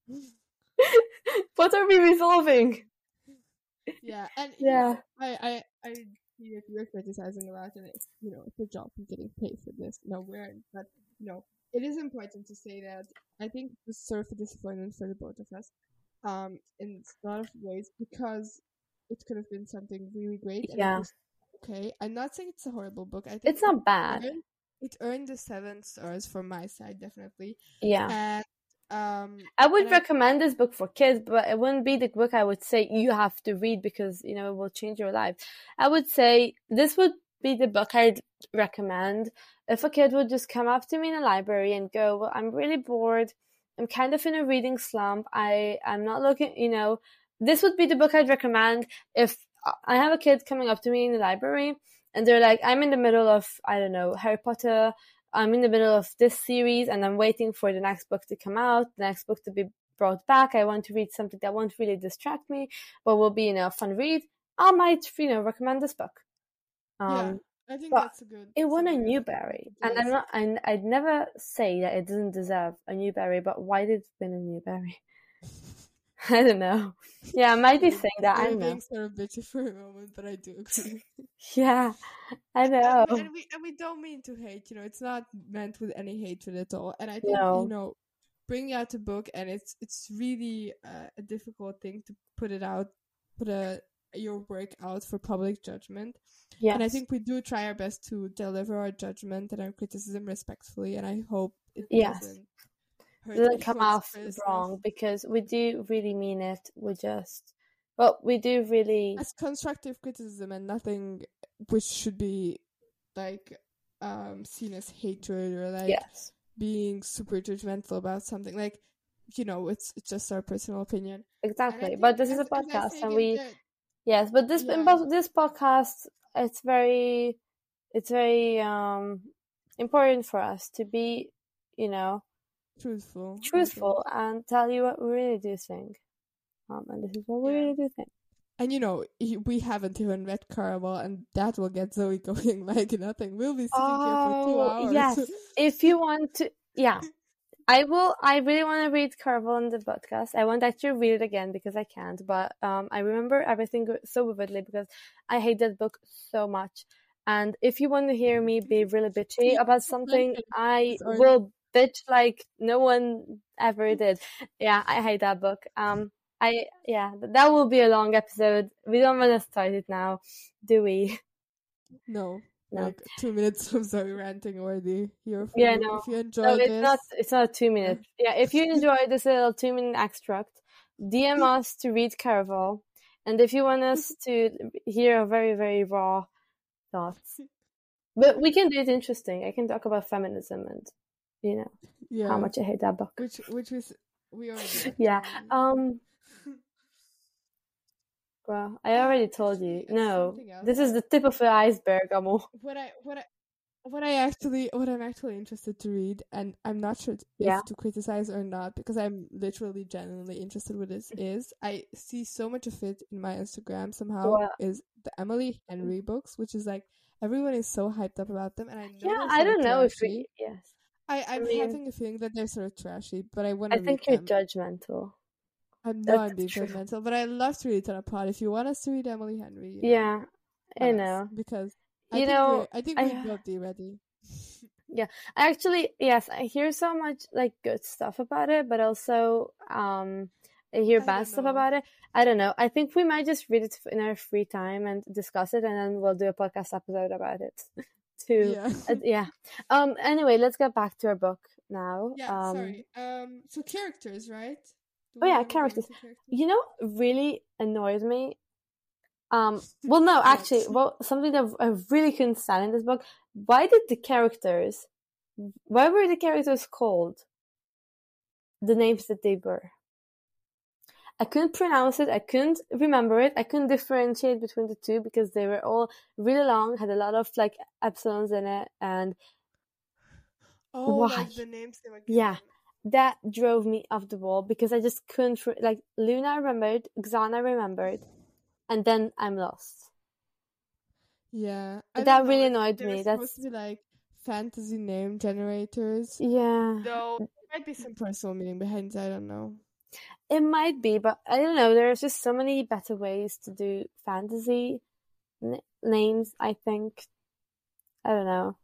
What are we resolving? Yeah, and Yeah. yeah, I, I, I see that you're criticizing a lot, and it's, you know, it's a job for getting paid for this. No, we're, but you know, it is important to say that I think this is sort of a disappointment for the both of us, um, in a lot of ways, because it could have been something really great. And Yeah. it was okay. I'm not saying it's a horrible book. I think It's not it bad. earned, it earned the seven stars from my side, definitely. Yeah. And um, I would and I- recommend this book for kids, but it wouldn't be the book I would say you have to read because, you know, it will change your life. I would say this would be the book I'd recommend if a kid would just come up to me in a library and go, well, I'm really bored. I'm kind of in a reading slump. I, I'm not looking, you know, this would be the book I'd recommend if I have a kid coming up to me in the library, and they're like, I'm in the middle of, I don't know, Harry Potter. I'm in the middle of this series, and I'm waiting for the next book to come out, the next book to be brought back. I want to read something that won't really distract me, but will be, you know, a fun read. I might, you know, recommend this book. Um, yeah. I think but that's a good. It won a Newbery, and I'm not. I, I'd never say that it doesn't deserve a Newbery, but why did it win a Newbery? I don't know. Yeah, I might be saying that. I don't know. Being sort of bitchy for a moment, but I do agree. Yeah, I know. And we, and we and we don't mean to hate. You know, it's not meant with any hatred at all. And I think no. you know, bringing out a book, and it's it's really uh, a difficult thing to put it out, put a your work out for public judgment. Yes. And I think we do try our best to deliver our judgment and our criticism respectfully, and I hope it yes. doesn't hurt doesn't come off wrong, because we do really mean it. We just, well, we do really... As constructive criticism and nothing which should be, like, um, seen as hatred or, like, yes. being super judgmental about something. Like, you know, it's, it's just our personal opinion. Exactly, but this is a podcast, and we... That, yes, but this yeah. in both this podcast... It's very, it's very um, important for us to be, you know, truthful, truthful, and tell you what we really do think. Um, and this is what we yeah. really do think. And you know, we haven't even read Caraval, and that will get Zoe going like nothing. We'll be sitting oh, here for two hours. Yes, if you want to, yeah. I will. I really want to read Caraval on the podcast. I won't actually read it again because I can't. But um, I remember everything so vividly because I hate that book so much. And if you want to hear me be really bitchy about something, I will bitch like no one ever did. Yeah, I hate that book. Um, I yeah, that will be a long episode. We don't want to start it now, do we? No. No. Like two minutes of Zoe ranting already here for yeah, you. no. If you enjoy no, it's this... not it's not two minutes. Yeah, if you enjoy this little two minute extract, D M us to read Caraval. And if you want us to hear a very, very raw thoughts. But we can do it interesting. I can talk about feminism and you know yeah. how much I hate that book. Which which is we already Yeah. Um Well, I already told you. No, this is the tip of the iceberg, Amo. What I, what I, what I actually, what I'm actually interested to read, and I'm not sure if yeah. to criticize or not, because I'm literally genuinely interested what this is. I see so much of it in my Instagram somehow. Well, is the Emily Henry books, which is like everyone is so hyped up about them, and I know yeah, I don't know if we, yes. I, I'm I mean, having a feeling that they're sort of trashy, but I want to. I think read you're them. judgmental. I'm not I'm being judgmental, but I love to read it on a pod. If you want us to read Emily Henry, you know, yeah, I know because you I know think I think I, we'd both be ready. Yeah, I actually yes, I hear so much like good stuff about it, but also um, I hear I bad stuff about it. I don't know. I think we might just read it in our free time and discuss it, and then we'll do a podcast episode about it. Too. Yeah. uh, yeah. Um. Anyway, let's get back to our book now. Yeah. Um, sorry. Um. So characters, right? Oh yeah, characters. characters. You know, really annoyed me. Um. Well, no, actually, well, something that I really couldn't stand in this book. Why did the characters? Why were the characters called the names that they were? I couldn't pronounce it. I couldn't remember it. I couldn't differentiate between the two because they were all really long, had a lot of like epsilons in it, and oh, why? Like the names they were given. Yeah. That drove me off the wall because I just couldn't, like, Luna I remembered, Xana I remembered, and then I'm lost. Yeah. That really annoyed me. That's supposed to be like fantasy name generators. Yeah. Though there might be some personal meaning behind it, I don't know. It might be, but I don't know. There's just so many better ways to do fantasy n- names, I think. I don't know.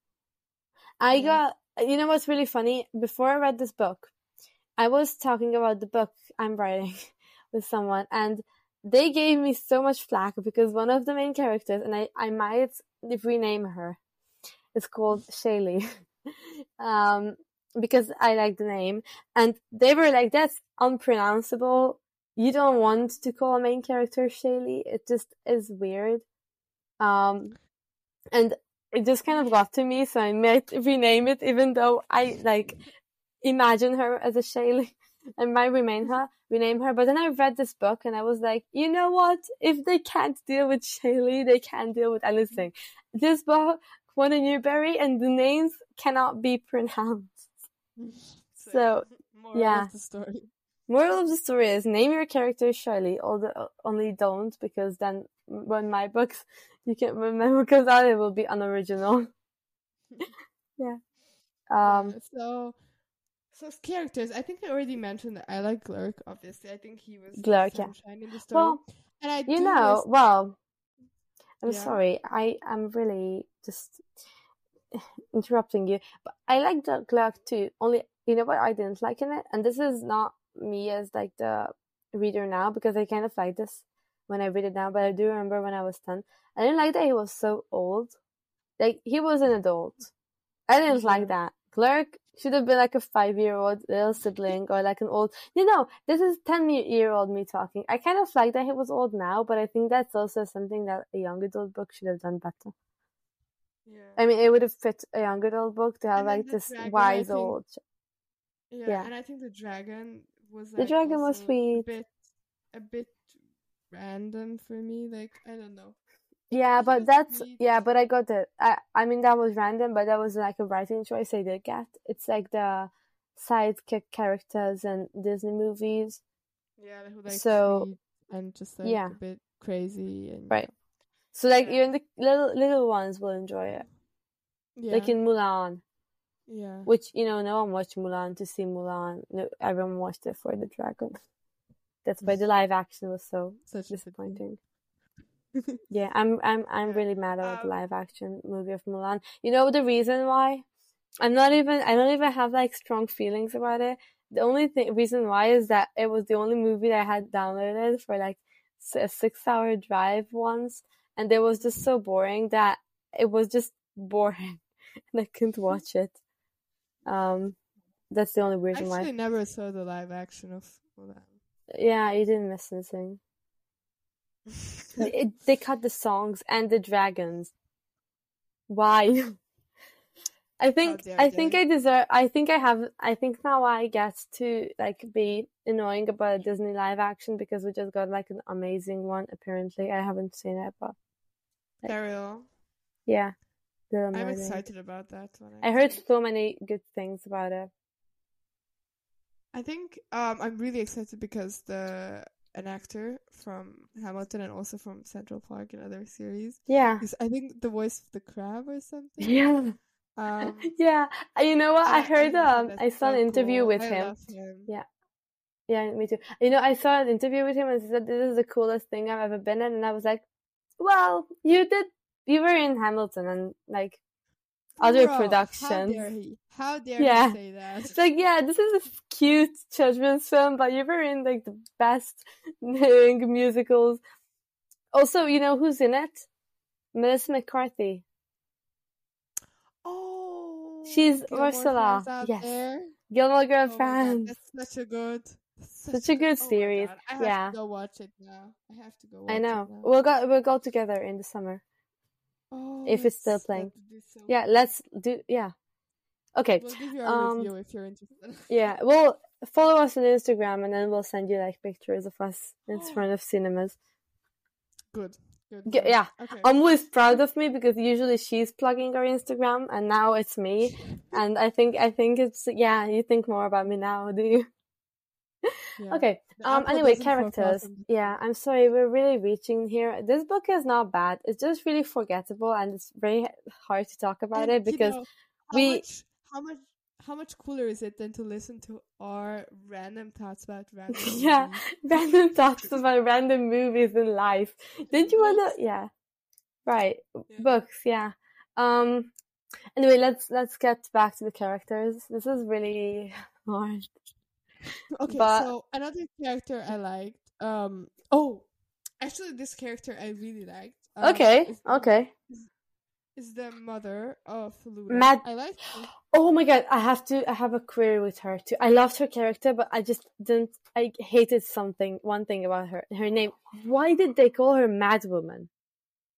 I yeah. got... You know what's really funny? Before I read this book, I was talking about the book I'm writing with someone, and they gave me so much flack because one of the main characters, and I, I might rename her, it's called Shaylee, um, because I like the name, and they were like, that's unpronounceable. You don't want to call a main character Shaylee. It just is weird. Um, and it just kind of got to me, so I might rename it, even though I, like, imagine her as a Shaylee. I might rename her, rename her. But then I read this book and I was like, you know what? If they can't deal with Shaylee, they can't deal with anything. This book won a Newbery and the names cannot be pronounced. So, So, moral yeah. of the story. Moral of the story is name your character Shaylee, although only don't, because then when my books, you can when my book comes out, it will be unoriginal. Yeah. Um. Yeah, so, so as characters, I think I already mentioned that I like Glurk. Obviously, I think he was Glurk, yeah. sunshine in the story. Well, and I you do know, miss- well, I'm Yeah. sorry, I am really just interrupting you, but I like the Glurk too. Only, you know what I didn't like in it, and this is not me as like the reader now, because I kind of like this when I read it now, but I do remember when I was ten. I didn't like that he was so old. Like, he was an adult. I didn't Yeah. like that. Glurk should have been like a five-year-old little sibling, or like an old... You know, this is ten-year-old me talking. I kind of like that he was old now, but I think that's also something that a young adult book should have done better. Yeah. I mean, it would have fit a young adult book to have And then like the this dragon, I wise think- old... Yeah, Yeah. and I think the dragon was The like dragon was also sweet. a bit, a bit random for me. Like, I don't know. Yeah, He but was that's... sweet. Yeah, but I got it. I, I mean, that was random, but that was like a writing choice I did get. It's like the sidekick characters in Disney movies. Yeah, who like So, sweet and just like yeah. a bit crazy and Right. So, like, Yeah. even the little little ones will enjoy it. Yeah, Like in Mulan, yeah. which, you know, no one watched Mulan to see Mulan. No, everyone watched it for the dragon. That's why the live action was so Such a disappointing. Yeah, I'm I'm I'm Yeah. really mad about the Um, live action movie of Mulan. You know the reason why? I'm not even I don't even have like strong feelings about it. The only thing reason why is that it was the only movie that I had downloaded for like s- a six hour drive once, and it was just so boring that it was just boring, and I couldn't watch it. Um, that's the only I reason actually why. never saw the live action of Mulan. Yeah, you didn't miss anything. It, they cut the songs and the dragons. Why? I think dare I think they. I deserve I think I have I think now I get to like be annoying about a Disney live action because we just got like an amazing one apparently. I haven't seen it, but Carry on. yeah. Little I'm Mermaid. excited about that one. I heard actually. so many good things about it. I think um I'm really excited because the an actor from Hamilton and also from Central Park and other series Yeah. is I think the voice of the crab or something. Yeah. Um, Yeah. Uh, You know what? I I- I heard think um that's I saw so an interview cool. with I him. love him. Yeah. Yeah, me too. You know, I saw an interview with him and he said this is the coolest thing I've ever been in, and I was like, well, you did you were in Hamilton and like other Bro, productions. How dare he? How dare Yeah. he say that? It's like, yeah, this is a cute children's film, but you were in like the best musicals. Also, you know who's in it? Melissa McCarthy. Oh, She's Gilmore Ursula. Girls out Yes. there. Gilmore Girl Oh my God, fans. that's such a good, Such a good oh my series. God, I have Yeah. to go watch it now. I have to go watch I know. it now. We'll go we'll go together in the summer. Oh, if it's still let's- playing. that would be so Yeah, cool. let's do yeah. Okay. We'll give you a um, review if you're interested. Yeah, well, follow us on Instagram and then we'll send you like pictures of us in front of cinemas. Good. Good. G- good. yeah. Okay. I'm always proud of me because usually she's plugging our Instagram and now it's me. And I think I think it's yeah, you think more about me now, do you? Yeah. Okay. The Um apple anyway, doesn't fall far characters. from the Yeah, tree. I'm sorry, we're really reaching here. This book is not bad. It's just really forgettable and it's very hard to talk about And, it you because know, how we much, how much, how much cooler is it than to listen to our random thoughts about random yeah, movies? random thoughts about random movies in life. Did you wanna Books. yeah. Right. Yeah. Books, yeah. Um anyway, let's let's get back to the characters. This is really hard. Okay, But- so another character I liked. Um. Oh, actually, this character I really liked. Um, Okay, is, okay. Is the mother of Luna. Mad- I liked her. Oh my god, I have to I have a query with her too. I loved her character, but I just didn't I hated something one thing about her. Her name. Why did they call her Mad Woman?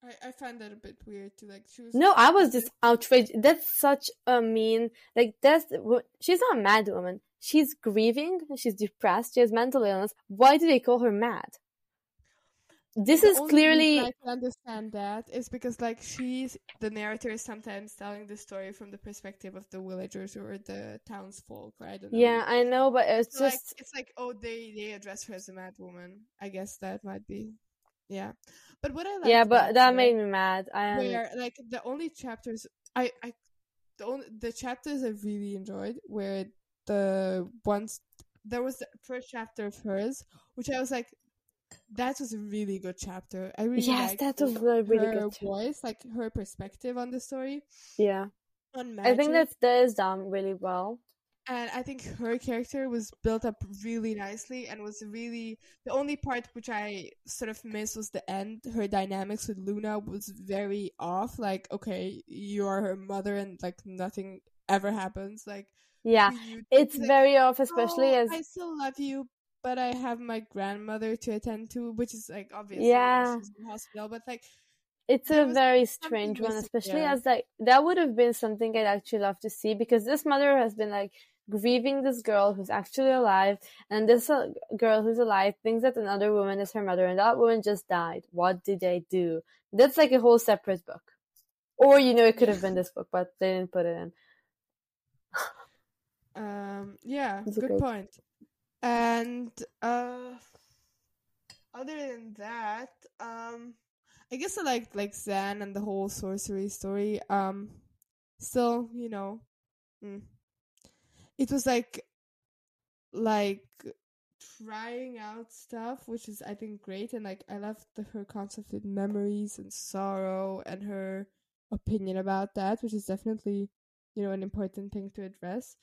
I, I find that a bit weird too. Like, she was. No, I was just outraged. That's such a mean. Like, that's she's not a mad woman. She's grieving. She's depressed. She has mental illness. Why do they call her mad? This The is only clearly. reason I can understand that is because, like, she's the narrator is sometimes telling the story from the perspective of the villagers or the townsfolk. Or I don't know. Yeah, I know, but it's So, like, just. it's like, oh, they they address her as a mad woman. I guess that might be, yeah. But what I like, Yeah, but that her, made me mad. I am. where like the only chapters I I the only the chapters I really enjoyed were the ones there was the first chapter of hers, which I was like, that was a really good chapter. I really Yes, liked that her- was a really her good. chapter. voice, like her perspective on the story, Yeah, on I think magic. that that is done really well. And I think her character was built up really nicely and was really the only part which I sort of missed was the end. Her dynamics with Luna was very off. Like, okay, you are her mother and like nothing ever happens. Like, Yeah, to you, it's like, very off, especially oh, as I still love you, but I have my grandmother to attend to, which is like obviously Yeah. she's in the hospital, but like it's there a was very something strange one, missing especially there. as like that would have been something I'd actually love to see, because this mother has been like grieving this girl who's actually alive, and this uh, girl who's alive thinks that another woman is her mother, and that woman just died. What did they do? That's like a whole separate book. Or, you know, it could have been this book, but they didn't put it in. Um, yeah, It's a good great- point. And uh, other than that, um, I guess I like like Zan and the whole sorcery story. Um, still, you know, mm, it was like like trying out stuff, which is I think great, and like I love the, her concept with memories and sorrow and her opinion about that, which is definitely, you know, an important thing to address.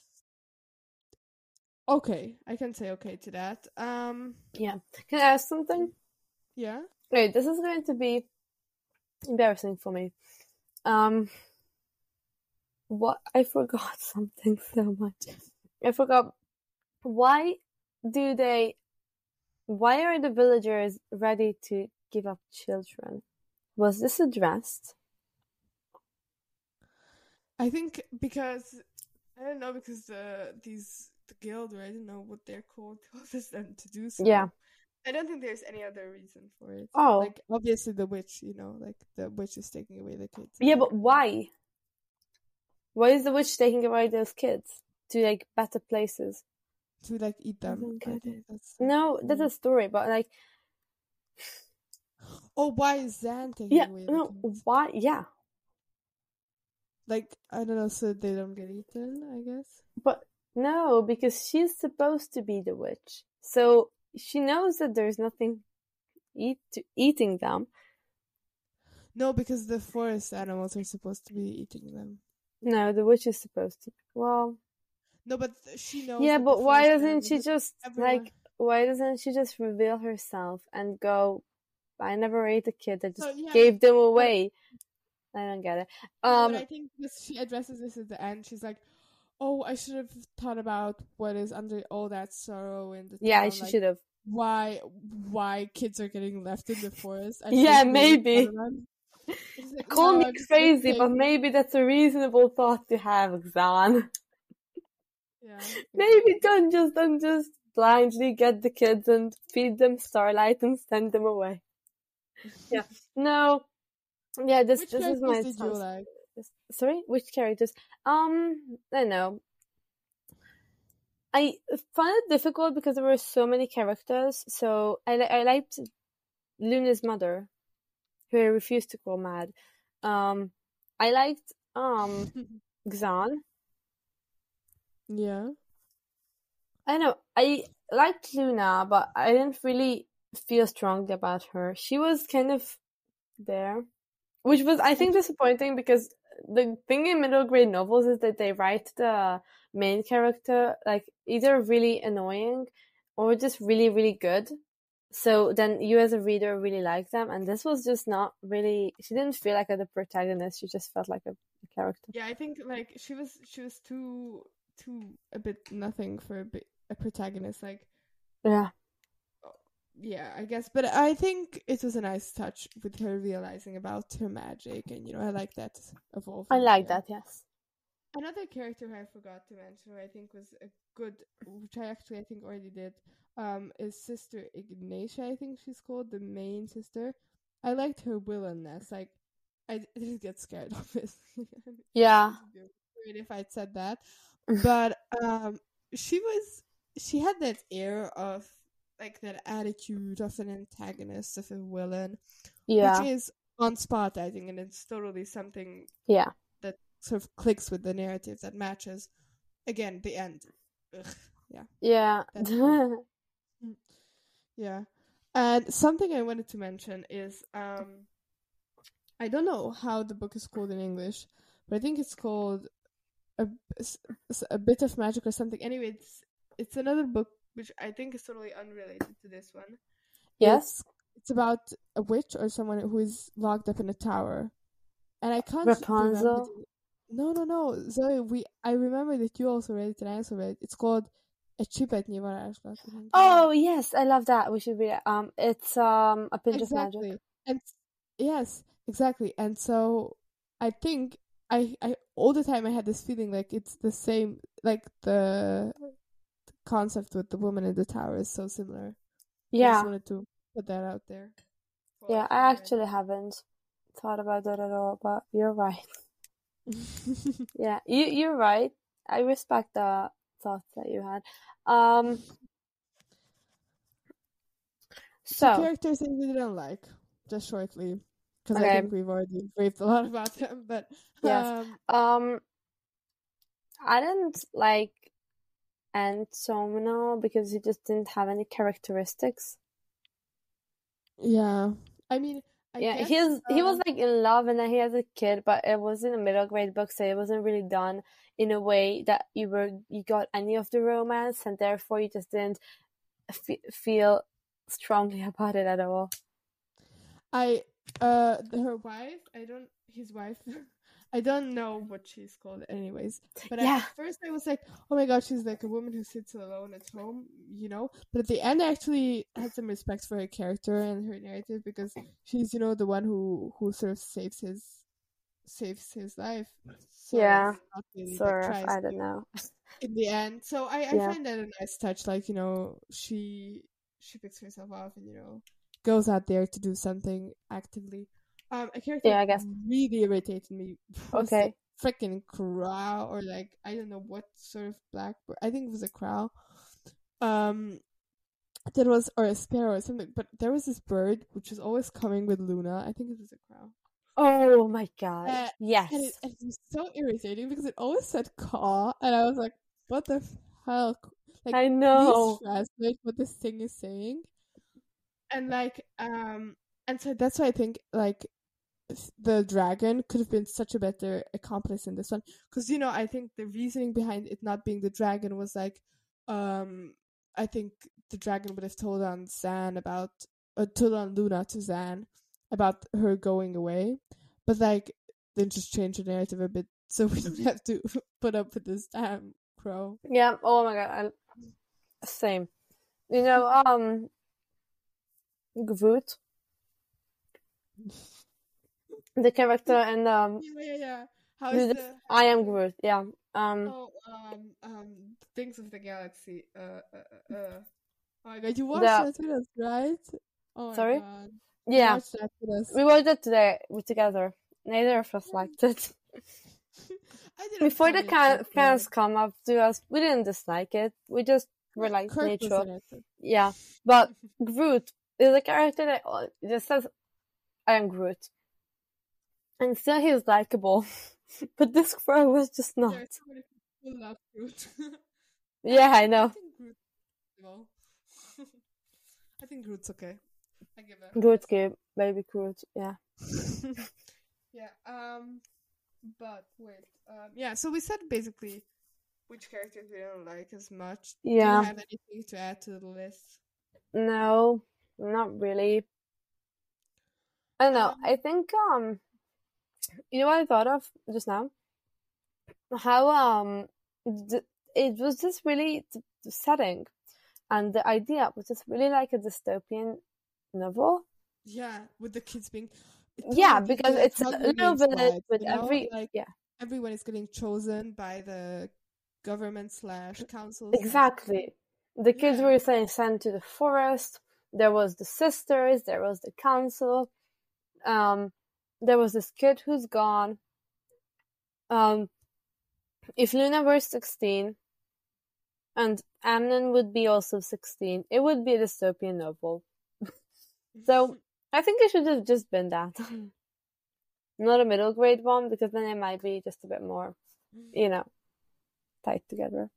Okay, I can say okay to that. Um, Yeah. Can I ask something? yeah. Wait, this is going to be embarrassing for me. Um, what I forgot something so much. I forgot. Why do they? Why are the villagers ready to give up children? Was this addressed? I think because I don't know because the these the guild, or I don't know what they're called, causes them to do so. Yeah. I don't think there's any other reason for it. Oh. Like obviously the witch, you know, like the witch is taking away the kids. Yeah, but why? Why is the witch taking away those kids to like better places? To like eat them. don't I get think that's No, that's a story, but like, oh, why is Zan taking yeah, away the no, kids? why? Yeah, Like I don't know, so they don't get eaten, I guess. but no, because she's supposed to be the witch, so she knows that there's nothing eat to eating them. No, because the forest animals are supposed to be eating them. No, the witch is supposed to. Well, No, but th- she knows. yeah, that but the why forest doesn't she animals- just everyone- like? Why doesn't she just reveal herself and go? I never ate a kid. I just So, yeah, gave them away. I don't get it. No, Um, but I think this, she addresses this at the end. She's like, "Oh, I should have thought about what is under all that sorrow in the yeah, town. she like, should have. Why, why kids are getting left in the forest? I Yeah, should have really maybe. thought about it." She's like, Call "No, me I'm just crazy, but thinking." maybe that's a reasonable thought to have, Xan. Yeah, Maybe don't just don't just blindly get the kids and feed them starlight and send them away. Yeah. No. Yeah, this Which this is my characters did you like? Sorry, which characters? Um, I don't know. I found it difficult because there were so many characters. So I I liked Luna's mother, who I refused to call mad. Um, I liked um Xan. Yeah. I know I liked Luna, but I didn't really feel strongly about her. She was kind of there, which was I think disappointing because the thing in middle grade novels is that they write the main character like either really annoying or just really really good. So then you as a reader really like them, and this was just not really. She didn't feel like a the protagonist. She just felt like a, a character. Yeah, I think like she was she was too too a bit nothing for a bit a protagonist. Like Yeah. yeah, I guess. But I think it was a nice touch with her realizing about her magic, and you know, I like that evolving. I like there. that, yes. Another character I forgot to mention, who I think was a good, which I actually I think already did, um, is Sister Ignatia. I think she's called, the main sister. I liked her willingness. Like, I d- didn't get scared of it. Yeah. If I'd said that, but um, she was. She had that air of like that attitude of an antagonist, of a villain, Yeah. which is on spot, I think, and it's totally something. Yeah. That sort of clicks with the narrative, that matches. Again, the end. Ugh, yeah. Yeah. Yeah. And something I wanted to mention is, um, I don't know how the book is called in English, but I think it's called a, a bit of magic or something. Anyway, it's it's another book which I think is totally unrelated to this one. Yes. It's, it's about a witch or someone who is locked up in a tower, and I can't Rapunzel. remember. The, no, no, no, Zoe. We I remember that you also read it and I also read it. It's called A Csipetnyi Varázslat. Oh yes, I love that. We should read it. Um, it's um a pinch exactly. of magic. And yes, exactly. And so I think I I all the time I had this feeling like it's the same, like the concept with the woman in the tower is so similar. Yeah. I just wanted to put that out there. Yeah, I actually haven't thought about that at all, but you're right. Yeah, you you're right. I respect the thoughts that you had. Um, so, so characters that you didn't like, just shortly, because okay. I think we've already raved a lot about them. But yes, um, um, I didn't like Antonio because he just didn't have any characteristics. Yeah, I mean. I yeah, guess, he was uh, he was like in love and then he has a kid, but it was in a middle grade book, so it wasn't really done in a way that you were you got any of the romance, and therefore you just didn't f- feel strongly about it at all. I uh her wife, I don't his wife. I don't know what she's called anyways. But yeah. I, at first I was like, oh my god, she's like a woman who sits alone at home, you know? But at the end I actually had some respect for her character and her narrative, because she's, you know, the one who, who sort of saves his saves his life. Sort yeah. Of, really, sort of, I don't know. In the end. So I, I yeah. find that a nice touch, like, you know, she she picks herself up and, you know, goes out there to do something actively. Um, a character yeah, I guess. that really irritated me was okay. the freaking crow, or like, I don't know what sort of black bird. I think it was a crow. Um, that was, or a sparrow or something, but there was this bird which was always coming with Luna. I think it was a crow. Oh my god. Uh, yes. And it, and it was so irritating because it always said caw, and I was like, what the hell? Like, I know. Please translate what this thing is saying. And like, um, and so that's why I think like the dragon could have been such a better accomplice in this one, because, you know, I think the reasoning behind it not being the dragon was like, um, I think the dragon would have told on Zan about, uh, told on Luna to Zan about her going away, but like then just change the narrative a bit so we don't have to put up with this damn crow. Yeah. Oh my god. I... Same. You know, um, Groot. The character and um yeah yeah yeah how is the, I am Groot, yeah. Um oh um um Things of the Galaxy. Uh uh uh oh my god, you watched the... that with us, right? Oh my Sorry? god. Yeah. Watched that with us. We watched it today together. Neither of us liked it. I didn't Before the can- fans come up to us, we didn't dislike it. We just were like Kirk neutral. Yeah. But Groot is a character that just says I am Groot. And still he's likable. But this crow was just not. There's so many people who love Groot. Yeah, I know. I think Groot, well, I think Groot's okay. I give it. Groot's good, baby Groot, yeah. Yeah, um, but wait, um, yeah, so we said basically which characters we don't like as much. Yeah. Do you have anything to add to the list? No, not really. I don't know, um, I think, um, you know what I thought of just now? How, um, th- it was just really the setting. And the idea was just really like a dystopian novel. Yeah, with the kids being Yeah, totally because like it's a Hunger little Games village vibes, with you know? every Like yeah, everyone is getting chosen by the government slash council slash exactly. The kids yeah. were saying sent to the forest. There was the sisters. There was the council. Um, there was this kid who's gone. Um, if Luna were sixteen, and Amnon would be also sixteen, it would be a dystopian novel. So I think it should have just been that. Not a middle grade one, because then it might be just a bit more, you know, tied together.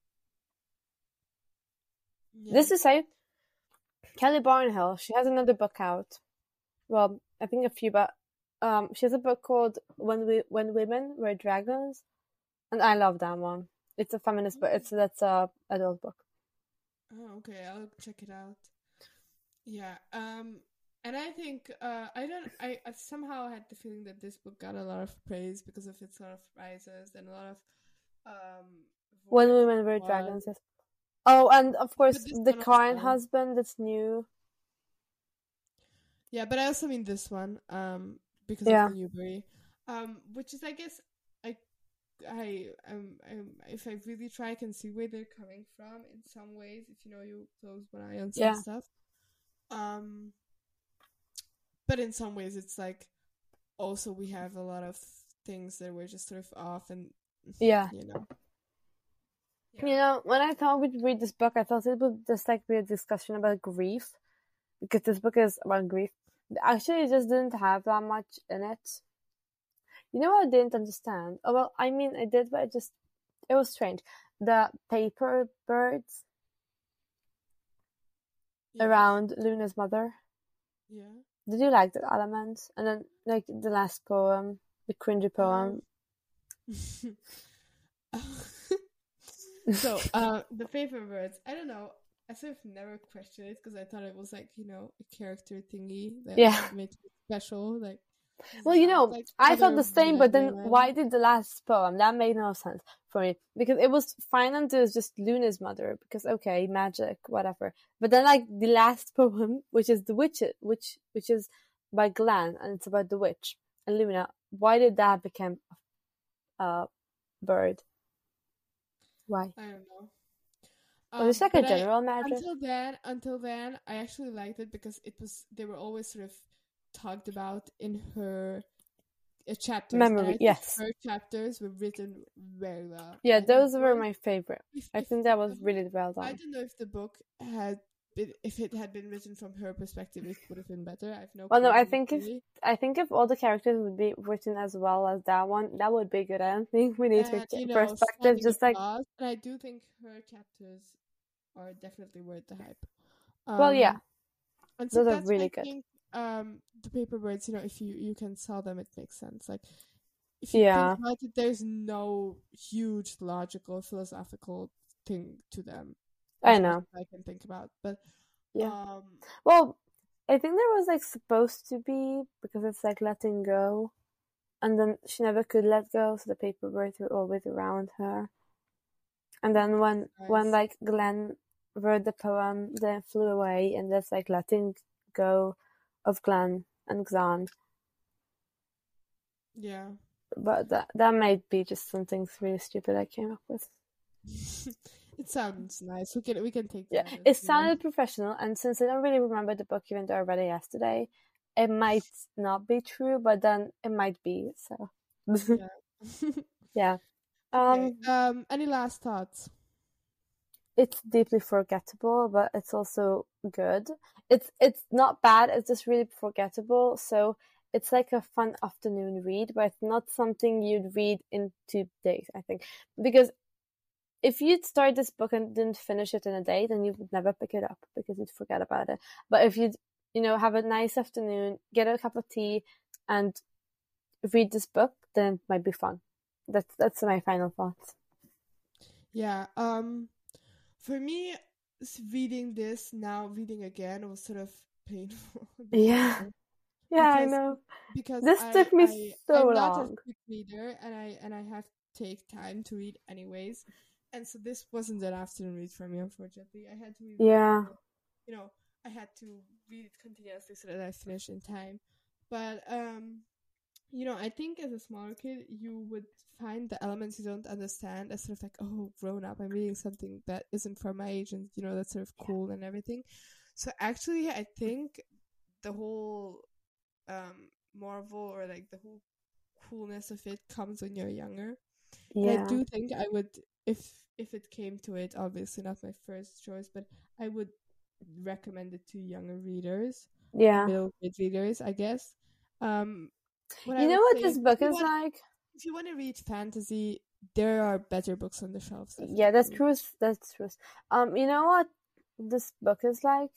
Yeah. This is say, Kelly Barnhill, she has another book out. Well, I think a few, but um, she has a book called When We When Women Were Dragons, and I love that one. It's a feminist book. It's that's a adult book. Oh, okay. I'll check it out. Yeah. Um, and I think uh, I don't. I, I somehow had the feeling that this book got a lot of praise because of its sort of prizes and a lot of um. When voice Women Were was- Dragons, yes. Oh, and of course, But this the one Karen also. husband that's new. Yeah, but I also mean this one, um, because Yeah. of the Newbery, um, which is, I guess, I, I, um, um, if I really try, I can see where they're coming from in some ways. If you know, you close one eye on some Yeah. stuff, um, but in some ways, it's like also we have a lot of things that were just sort of off, and Yeah. you know, You know, when I thought we'd read this book, I thought it would just like be a discussion about grief, because this book is about grief. Actually, it just didn't have that much in it. You know what I didn't understand? Oh, well, I mean, I did, but it just, it was strange. The paper birds yeah, around Luna's mother. yeah. Did you like that element? And then, like, the last poem, the cringy poem. Um, so, uh, the paper birds, I don't know. I sort of never questioned it because I thought it was like, you know, a character thingy that Yeah. made it special. Like, it's Well, you not know, like I thought other the same, Village but then women. why did the last poem? That made no sense for me. Because it was fine until it was just Luna's mother, because, okay, magic, whatever. But then, like, the last poem, which is the witch, which, which is by Glenn, and it's about the witch and Luna, why did that become a bird? Why? I don't know. Well, it's Um, like a but I- general magic. Until then, until then, I actually liked it because it was they were always sort of talked about in her uh, chapters. and I Memory, think yes. her chapters were written very well. Yeah, I think those were both- my favorite. if- I if think that the was book- really well I done. don't know if the book had been, if it had been written from her perspective, it would have been better. I have no. Well, no, clue, I think if really. I think if all the characters would be written as well as that one, that would be good. I don't think we need And, to you get know, perspective. standing Just like, applause, and I do think her chapters are definitely worth the hype. well, yeah, Um, and so those are that's really why I good. think um the paper birds, you know, if you you can sell them, it makes sense. Like if you Yeah. think about it, there's no huge logical philosophical thing to them. I as much know. as I can think about, but Yeah. um Well, I think there was like supposed to be, because it's like letting go, and then she never could let go, so the paper birds were always around her. And then when when Nice. like Glenn wrote the poem, they flew away, and that's like letting go of Glenn and Xan. yeah. But that that might be just something really stupid I came up with. It sounds nice. We can we can take Yeah, that. as, it you know. sounded professional, and since I don't really remember the book even though I read it yesterday, it might not be true, but then it might be. So Yeah. yeah, Okay. um, Um. Any last thoughts? it's deeply forgettable, but it's also good. It's it's not bad. It's just really forgettable. So it's like a fun afternoon read, but it's not something you'd read in two days. I think, because if you'd start this book and didn't finish it in a day, then you would never pick it up because you'd forget about it. But if you'd, you know, have a nice afternoon, get a cup of tea, and read this book, then it might be fun. That's that's my final thoughts. Yeah. Um. For me, s- reading this now, reading again was sort of painful. Yeah, yeah, I Because- know. Because This I, took me I, so I'm not a long. quick reader, and I and I have to take time to read anyways. and so this wasn't an afternoon read for me, unfortunately. I had to read, Yeah. you know, I had to read it continuously so that I finished in time. But um, you know, I think as a smaller kid, you would find the elements you don't understand as sort of like, oh, grown up, I'm reading something that isn't for my age, and you know, that's sort of cool and everything. So actually, I think the whole um marvel or like the whole coolness of it comes when you're younger. And I Yeah. do think I would, if if it came to it, obviously not my first choice, but I would recommend it to younger readers, Yeah. middle grade readers, I guess. Um, what I You know would what say, this if book you is want, like? if you want to read fantasy, there are better books on the shelves. Yeah, that's Definitely. true. That's true. Um, you know what this book is like?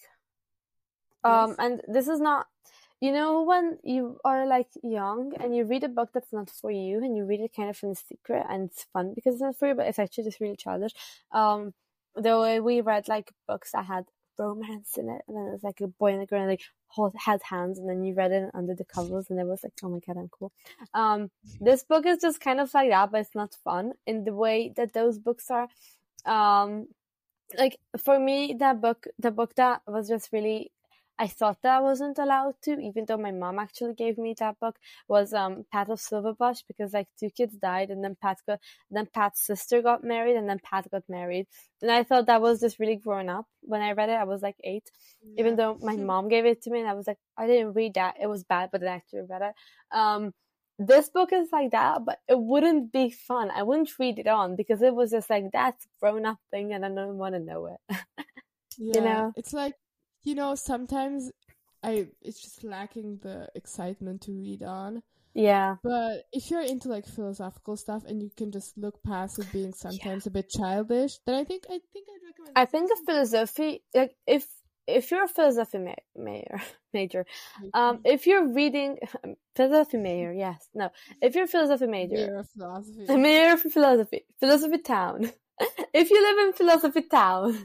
Um, Yes. and this is not, you know, when you are like young and you read a book that's not for you and you read it kind of in secret and it's fun because it's not for you, but it's actually just really childish. Um, the way we read like books that had romance in it, and then it was like a boy and a girl and like hold, had hands, and then you read it under the covers, and it was like, oh my god, I'm cool. Um, this book is just kind of like that, but it's not fun in the way that those books are. Um, like for me, that book, the book that was just really, I thought that I wasn't allowed to, even though my mom actually gave me that book, was um Pat of Silverbush, because like two kids died, and then Pat got, then Pat's sister got married, and then Pat got married, and I thought that was just really grown up. When I read it, I was like eight, Yeah. even though my mom gave it to me, and I was like, I didn't read that, it was bad, but I actually read it. Um, this book is like that, but it wouldn't be fun. I wouldn't read it on because it was just like, that's grown up thing, and I don't want to know it. Yeah, You know? it's like, you know, sometimes I it's just lacking the excitement to read on. Yeah. But if you're into like philosophical stuff and you can just look past it being sometimes a bit childish, then I think I think I'd recommend. I think of philosophy, like if if you're a philosophy ma- major, major, um, if you're reading philosophy major, yes, no, if you're a philosophy major, Mayor of philosophy, a mayor for philosophy, philosophy town. If you live in philosophy town,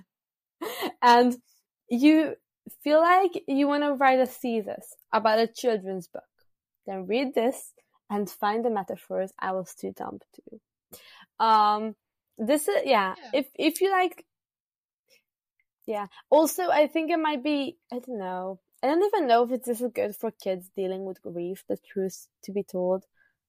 and you feel like you want to write a thesis about a children's book, then read this and find the metaphors I was too dumb to. Um, this is yeah. Yeah. If if you like. Yeah. Also, I think it might be, I don't know. I don't even know if it's this is good for kids dealing with grief, the truth to be told.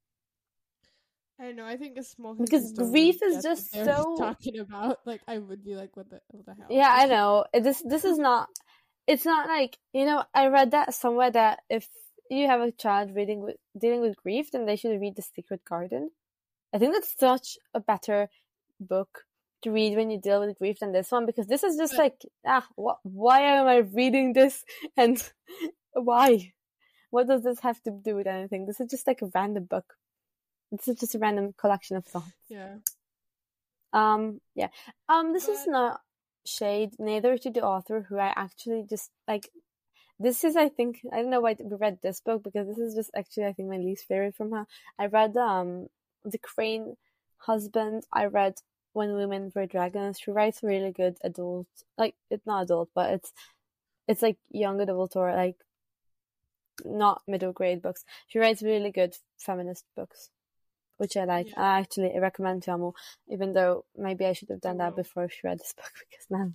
I don't know. I think a small Because grief is just so talking about. Like, I would be like, what the, what the hell? Yeah, I know. This this is not. It's not like, you know. I read that somewhere that if you have a child reading with dealing with grief, then they should read The Secret Garden. I think that's such a better book to read when you deal with grief than this one, because this is just but, like, ah, wh- why am I reading this, and why? What does this have to do with anything? This is just like a random book. This is just a random collection of thoughts. Yeah. Um. Yeah. Um. This but, is not shade, neither to the author, who I actually just like. This is, I think, I don't know why we read this book, because this is just actually, I think, my least favorite from her. I read um The Crane Husband. I read When Women Were Dragons. She writes really good adult, like, it's not adult, but it's it's like young adult or like not middle grade books. She writes really good feminist books, which I like. Yeah. I actually recommend to Amu, even though maybe I should have done oh, that before she read this book, because man.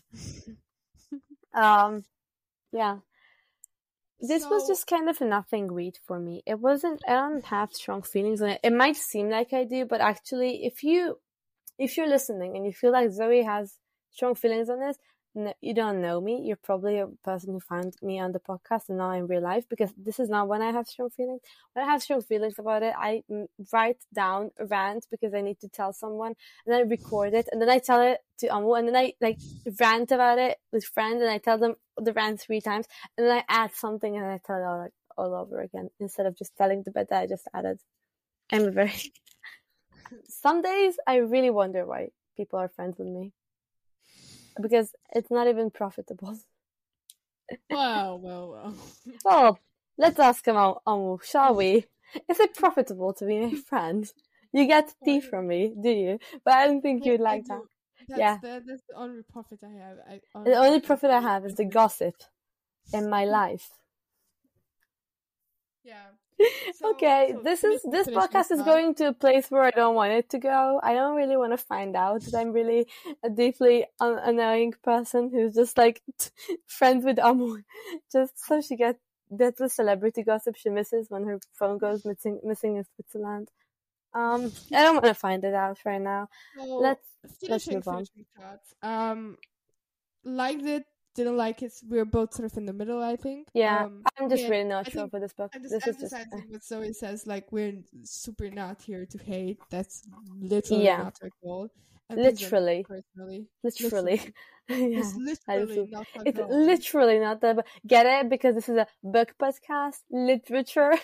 um, yeah. This so, was just kind of a nothing read for me. It wasn't, I don't have strong feelings on it. It might seem like I do, but actually, if you, if you're listening and you feel like Zoe has strong feelings on this, no, you don't know me. You're probably a person who found me on the podcast and not in real life, because this is not when I have strong feelings. When I have strong feelings about it, I write down a rant because I need to tell someone, and then I record it, and then I tell it to Amu, and then I like rant about it with friends, and I tell them the rant three times, and then I add something, and I tell it all, like, all over again, instead of just telling the bit that I just added. I'm a very... Some days I really wonder why people are friends with me. Because it's not even profitable. Wow, well, well. Well, let's ask him, Amu, shall we? Is it profitable to be my friend? You get tea from me, do you? But I don't think you'd like that. That's yeah. The, that's the only profit I have. I, only the only profit I have is the gossip in my life. Yeah. So, Okay, so this finish, is this finish podcast is thought. going to a place where I don't want it to go. I don't really want to find out that I'm really a deeply un- annoying person who's just like friends with Amu, just so she gets that's the celebrity gossip she misses when her phone goes missing missing in Switzerland. Um, I don't want to find it out right now. So Let's let's finishing, move on. finishing thoughts. Um, liked it, didn't like it. We're both sort of in the middle, I think. Yeah, Um, I'm just yeah, really not I sure think for this book. I'm just This is just emphasizing uh, what Zoe says. Like, we're super not here to hate. That's literally yeah, not our goal. And please don't take it literally, personally. literally. Literally, Yeah, it's I literally just, not our it's goal. literally not that. But get it because this is a book podcast, literature.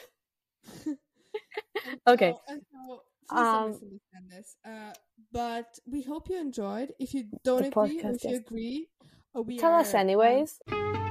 And Okay. so, and so please don't Um, misunderstand this. Uh, but we hope you enjoyed. If you don't the agree, or podcast. if you Yes. agree, uh, we Tell are. us anyways.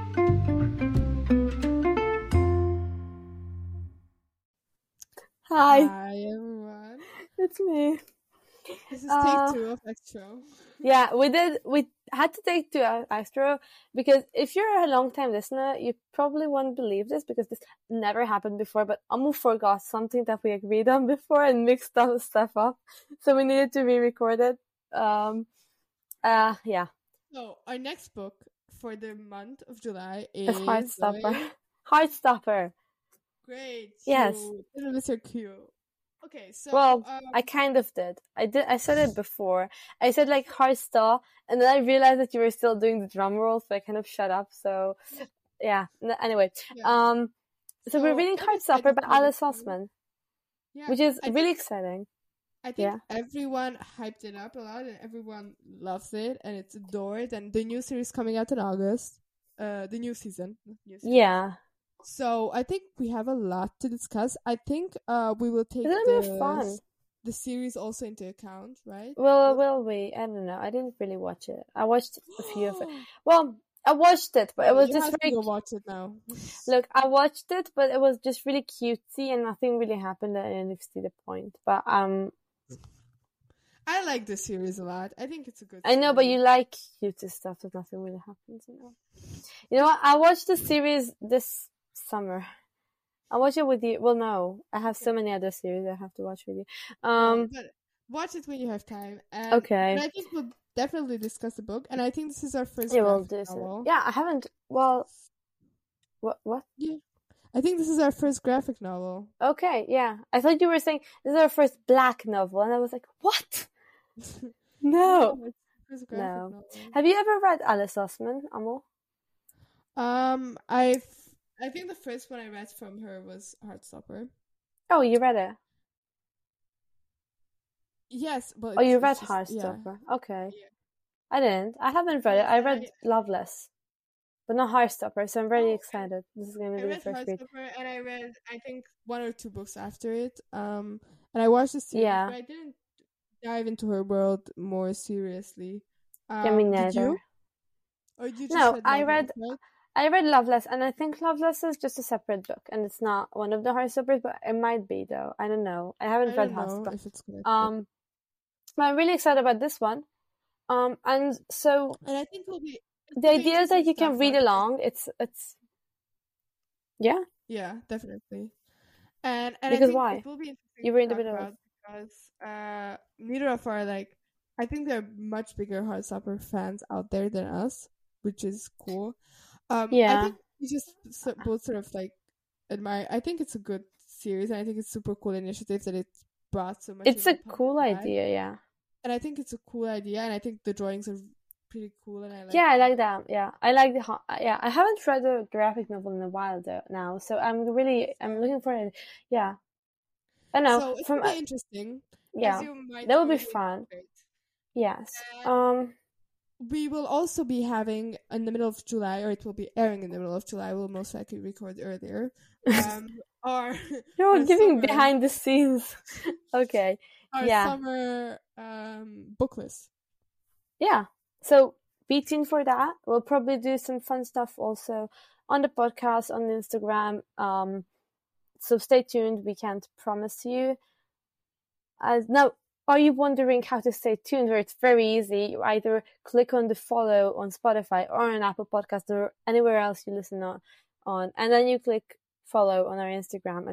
Hi, Hi everyone. it's me. This is Uh, take two of Extro. Yeah, we did. We had to take two uh, extra because if you're a long time listener, you probably won't believe this because this never happened before. But Amu forgot something that we agreed on before and mixed up stuff up, so we needed to re-record it. Um, uh, yeah, So our next book for the month of July it's is Heartstopper. Zoe. Heartstopper. Great. Yes. Cute. Little Mister Q. Okay, so Well, um, I kind of did. I did. I said it before. I said like Heartstopper, and then I realized that you were still doing the drum roll, so I kind of shut up. So, yeah. N- Anyway, yeah. um, so, we're So, reading I'm excited Heartstopper by for Alice this one. Osman, Yeah, which is I really think exciting. I think Yeah. everyone hyped it up a lot, and everyone loves it, and it's adored. And the new series coming out in August. Uh, the new season. not New series. Yeah. So I think we have a lot to discuss. I think uh we will take It's gonna be fun. the the series also into account, right? Well, Will- will we? I don't know. I didn't really watch it. I watched a few of it. Well, I watched it, but it Well, was you just have to very. go watch it now. Look, I watched it, but it was just really cutesy, and nothing really happened. And I didn't see the point. But um, I like this series a lot. I think it's a good. I know, but series. you like cutesy stuff, but nothing really happens. You know. You know what? I watched the series this summer. I watch it with you. Well, no, I have so many other series I have to watch with you. Um, Um. but watch it when you have time. And, Okay. And I think we'll definitely discuss the book. And I think this is our first Yeah, we'll graphic do so. novel. Yeah, I haven't. Well, what? What? Yeah. I think this is our first graphic novel. Okay, yeah. I thought you were saying this is our first black novel, and I was like, what? No. it's the first graphic No. novel. Have you ever read Alice Osman, Amo? Um, I've I think the first one I read from her was Heartstopper. Oh, you read it. Yes, but Oh, it's, you it's read just, yeah. Heartstopper. Okay. Yeah. I didn't. I haven't read it. I Yes, read Loveless, but not Heartstopper, so I'm really Oh, excited. This is going to I be the read first read. Heartstopper and I read I think one or two books after it. Um, and I watched the series, Yeah. but I didn't dive into her world more seriously. Um, Yeah, me did neither. you? Or you just No, read I Loveless, read right? I read Loveless, and I think Loveless is just a separate book, and it's not one of the Heartstoppers, but it might be though. I don't know. I haven't I read don't know Heartstopper. if it's connected. Um, but I'm really excited about this one. Um, and so and I think it'll be it'll the be idea is that interesting you to talk can read about. along. It's it's yeah. Yeah, definitely. And and I Because think why? it will be interesting You to were in the talk middle of about because uh neither of our like I think there are much bigger Heartstopper fans out there than us, which is cool. Um, I yeah. think we just so, both sort of like admire. I think it's a good series, and I think it's super cool initiative that it brought so much. It's in a the public cool eye. idea, yeah. And I think it's a cool idea, and I think the drawings are pretty cool, and I like. Yeah, I them. like that. Yeah, I like the ho- yeah. I haven't read a graphic novel in a while though now, so I'm really I'm looking for it. Yeah, I know So it from will be uh, interesting. yeah, As you might that would be hear, we fun. great. Yes. And Um. we will also be having in the middle of July, or it will be airing in the middle of July. We'll most likely record earlier. Um, our You're our giving summer, behind the scenes. Okay. our Yeah. summer um book list. Yeah. So be tuned for that. We'll probably do some fun stuff also on the podcast, on Instagram. Um, so stay tuned. We can't promise you. As now, are you wondering how to stay tuned? Where it's very easy. You either click on the follow on Spotify or on Apple Podcast or anywhere else you listen on, on, and then you click follow on our Instagram, and then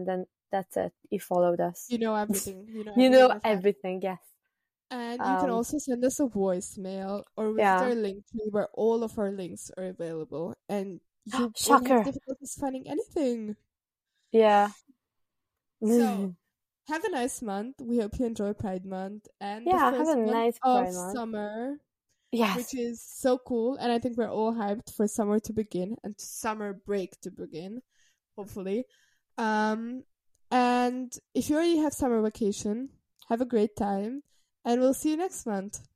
that's it. You followed us. You know everything. You know You everything know that's happening. everything, yes. And you can Um, also send us a voicemail or visit yeah. our link tree where all of our links are available, and you won't Shocker. have difficulties finding anything. Yeah. So, have a nice month. We hope you enjoy Pride Month and Yeah, the have first a month nice of Pride month. summer, Yes. which is so cool. And I think we're all hyped for summer to begin and summer break to begin, hopefully. Um, and if you already have summer vacation, have a great time, and we'll see you next month.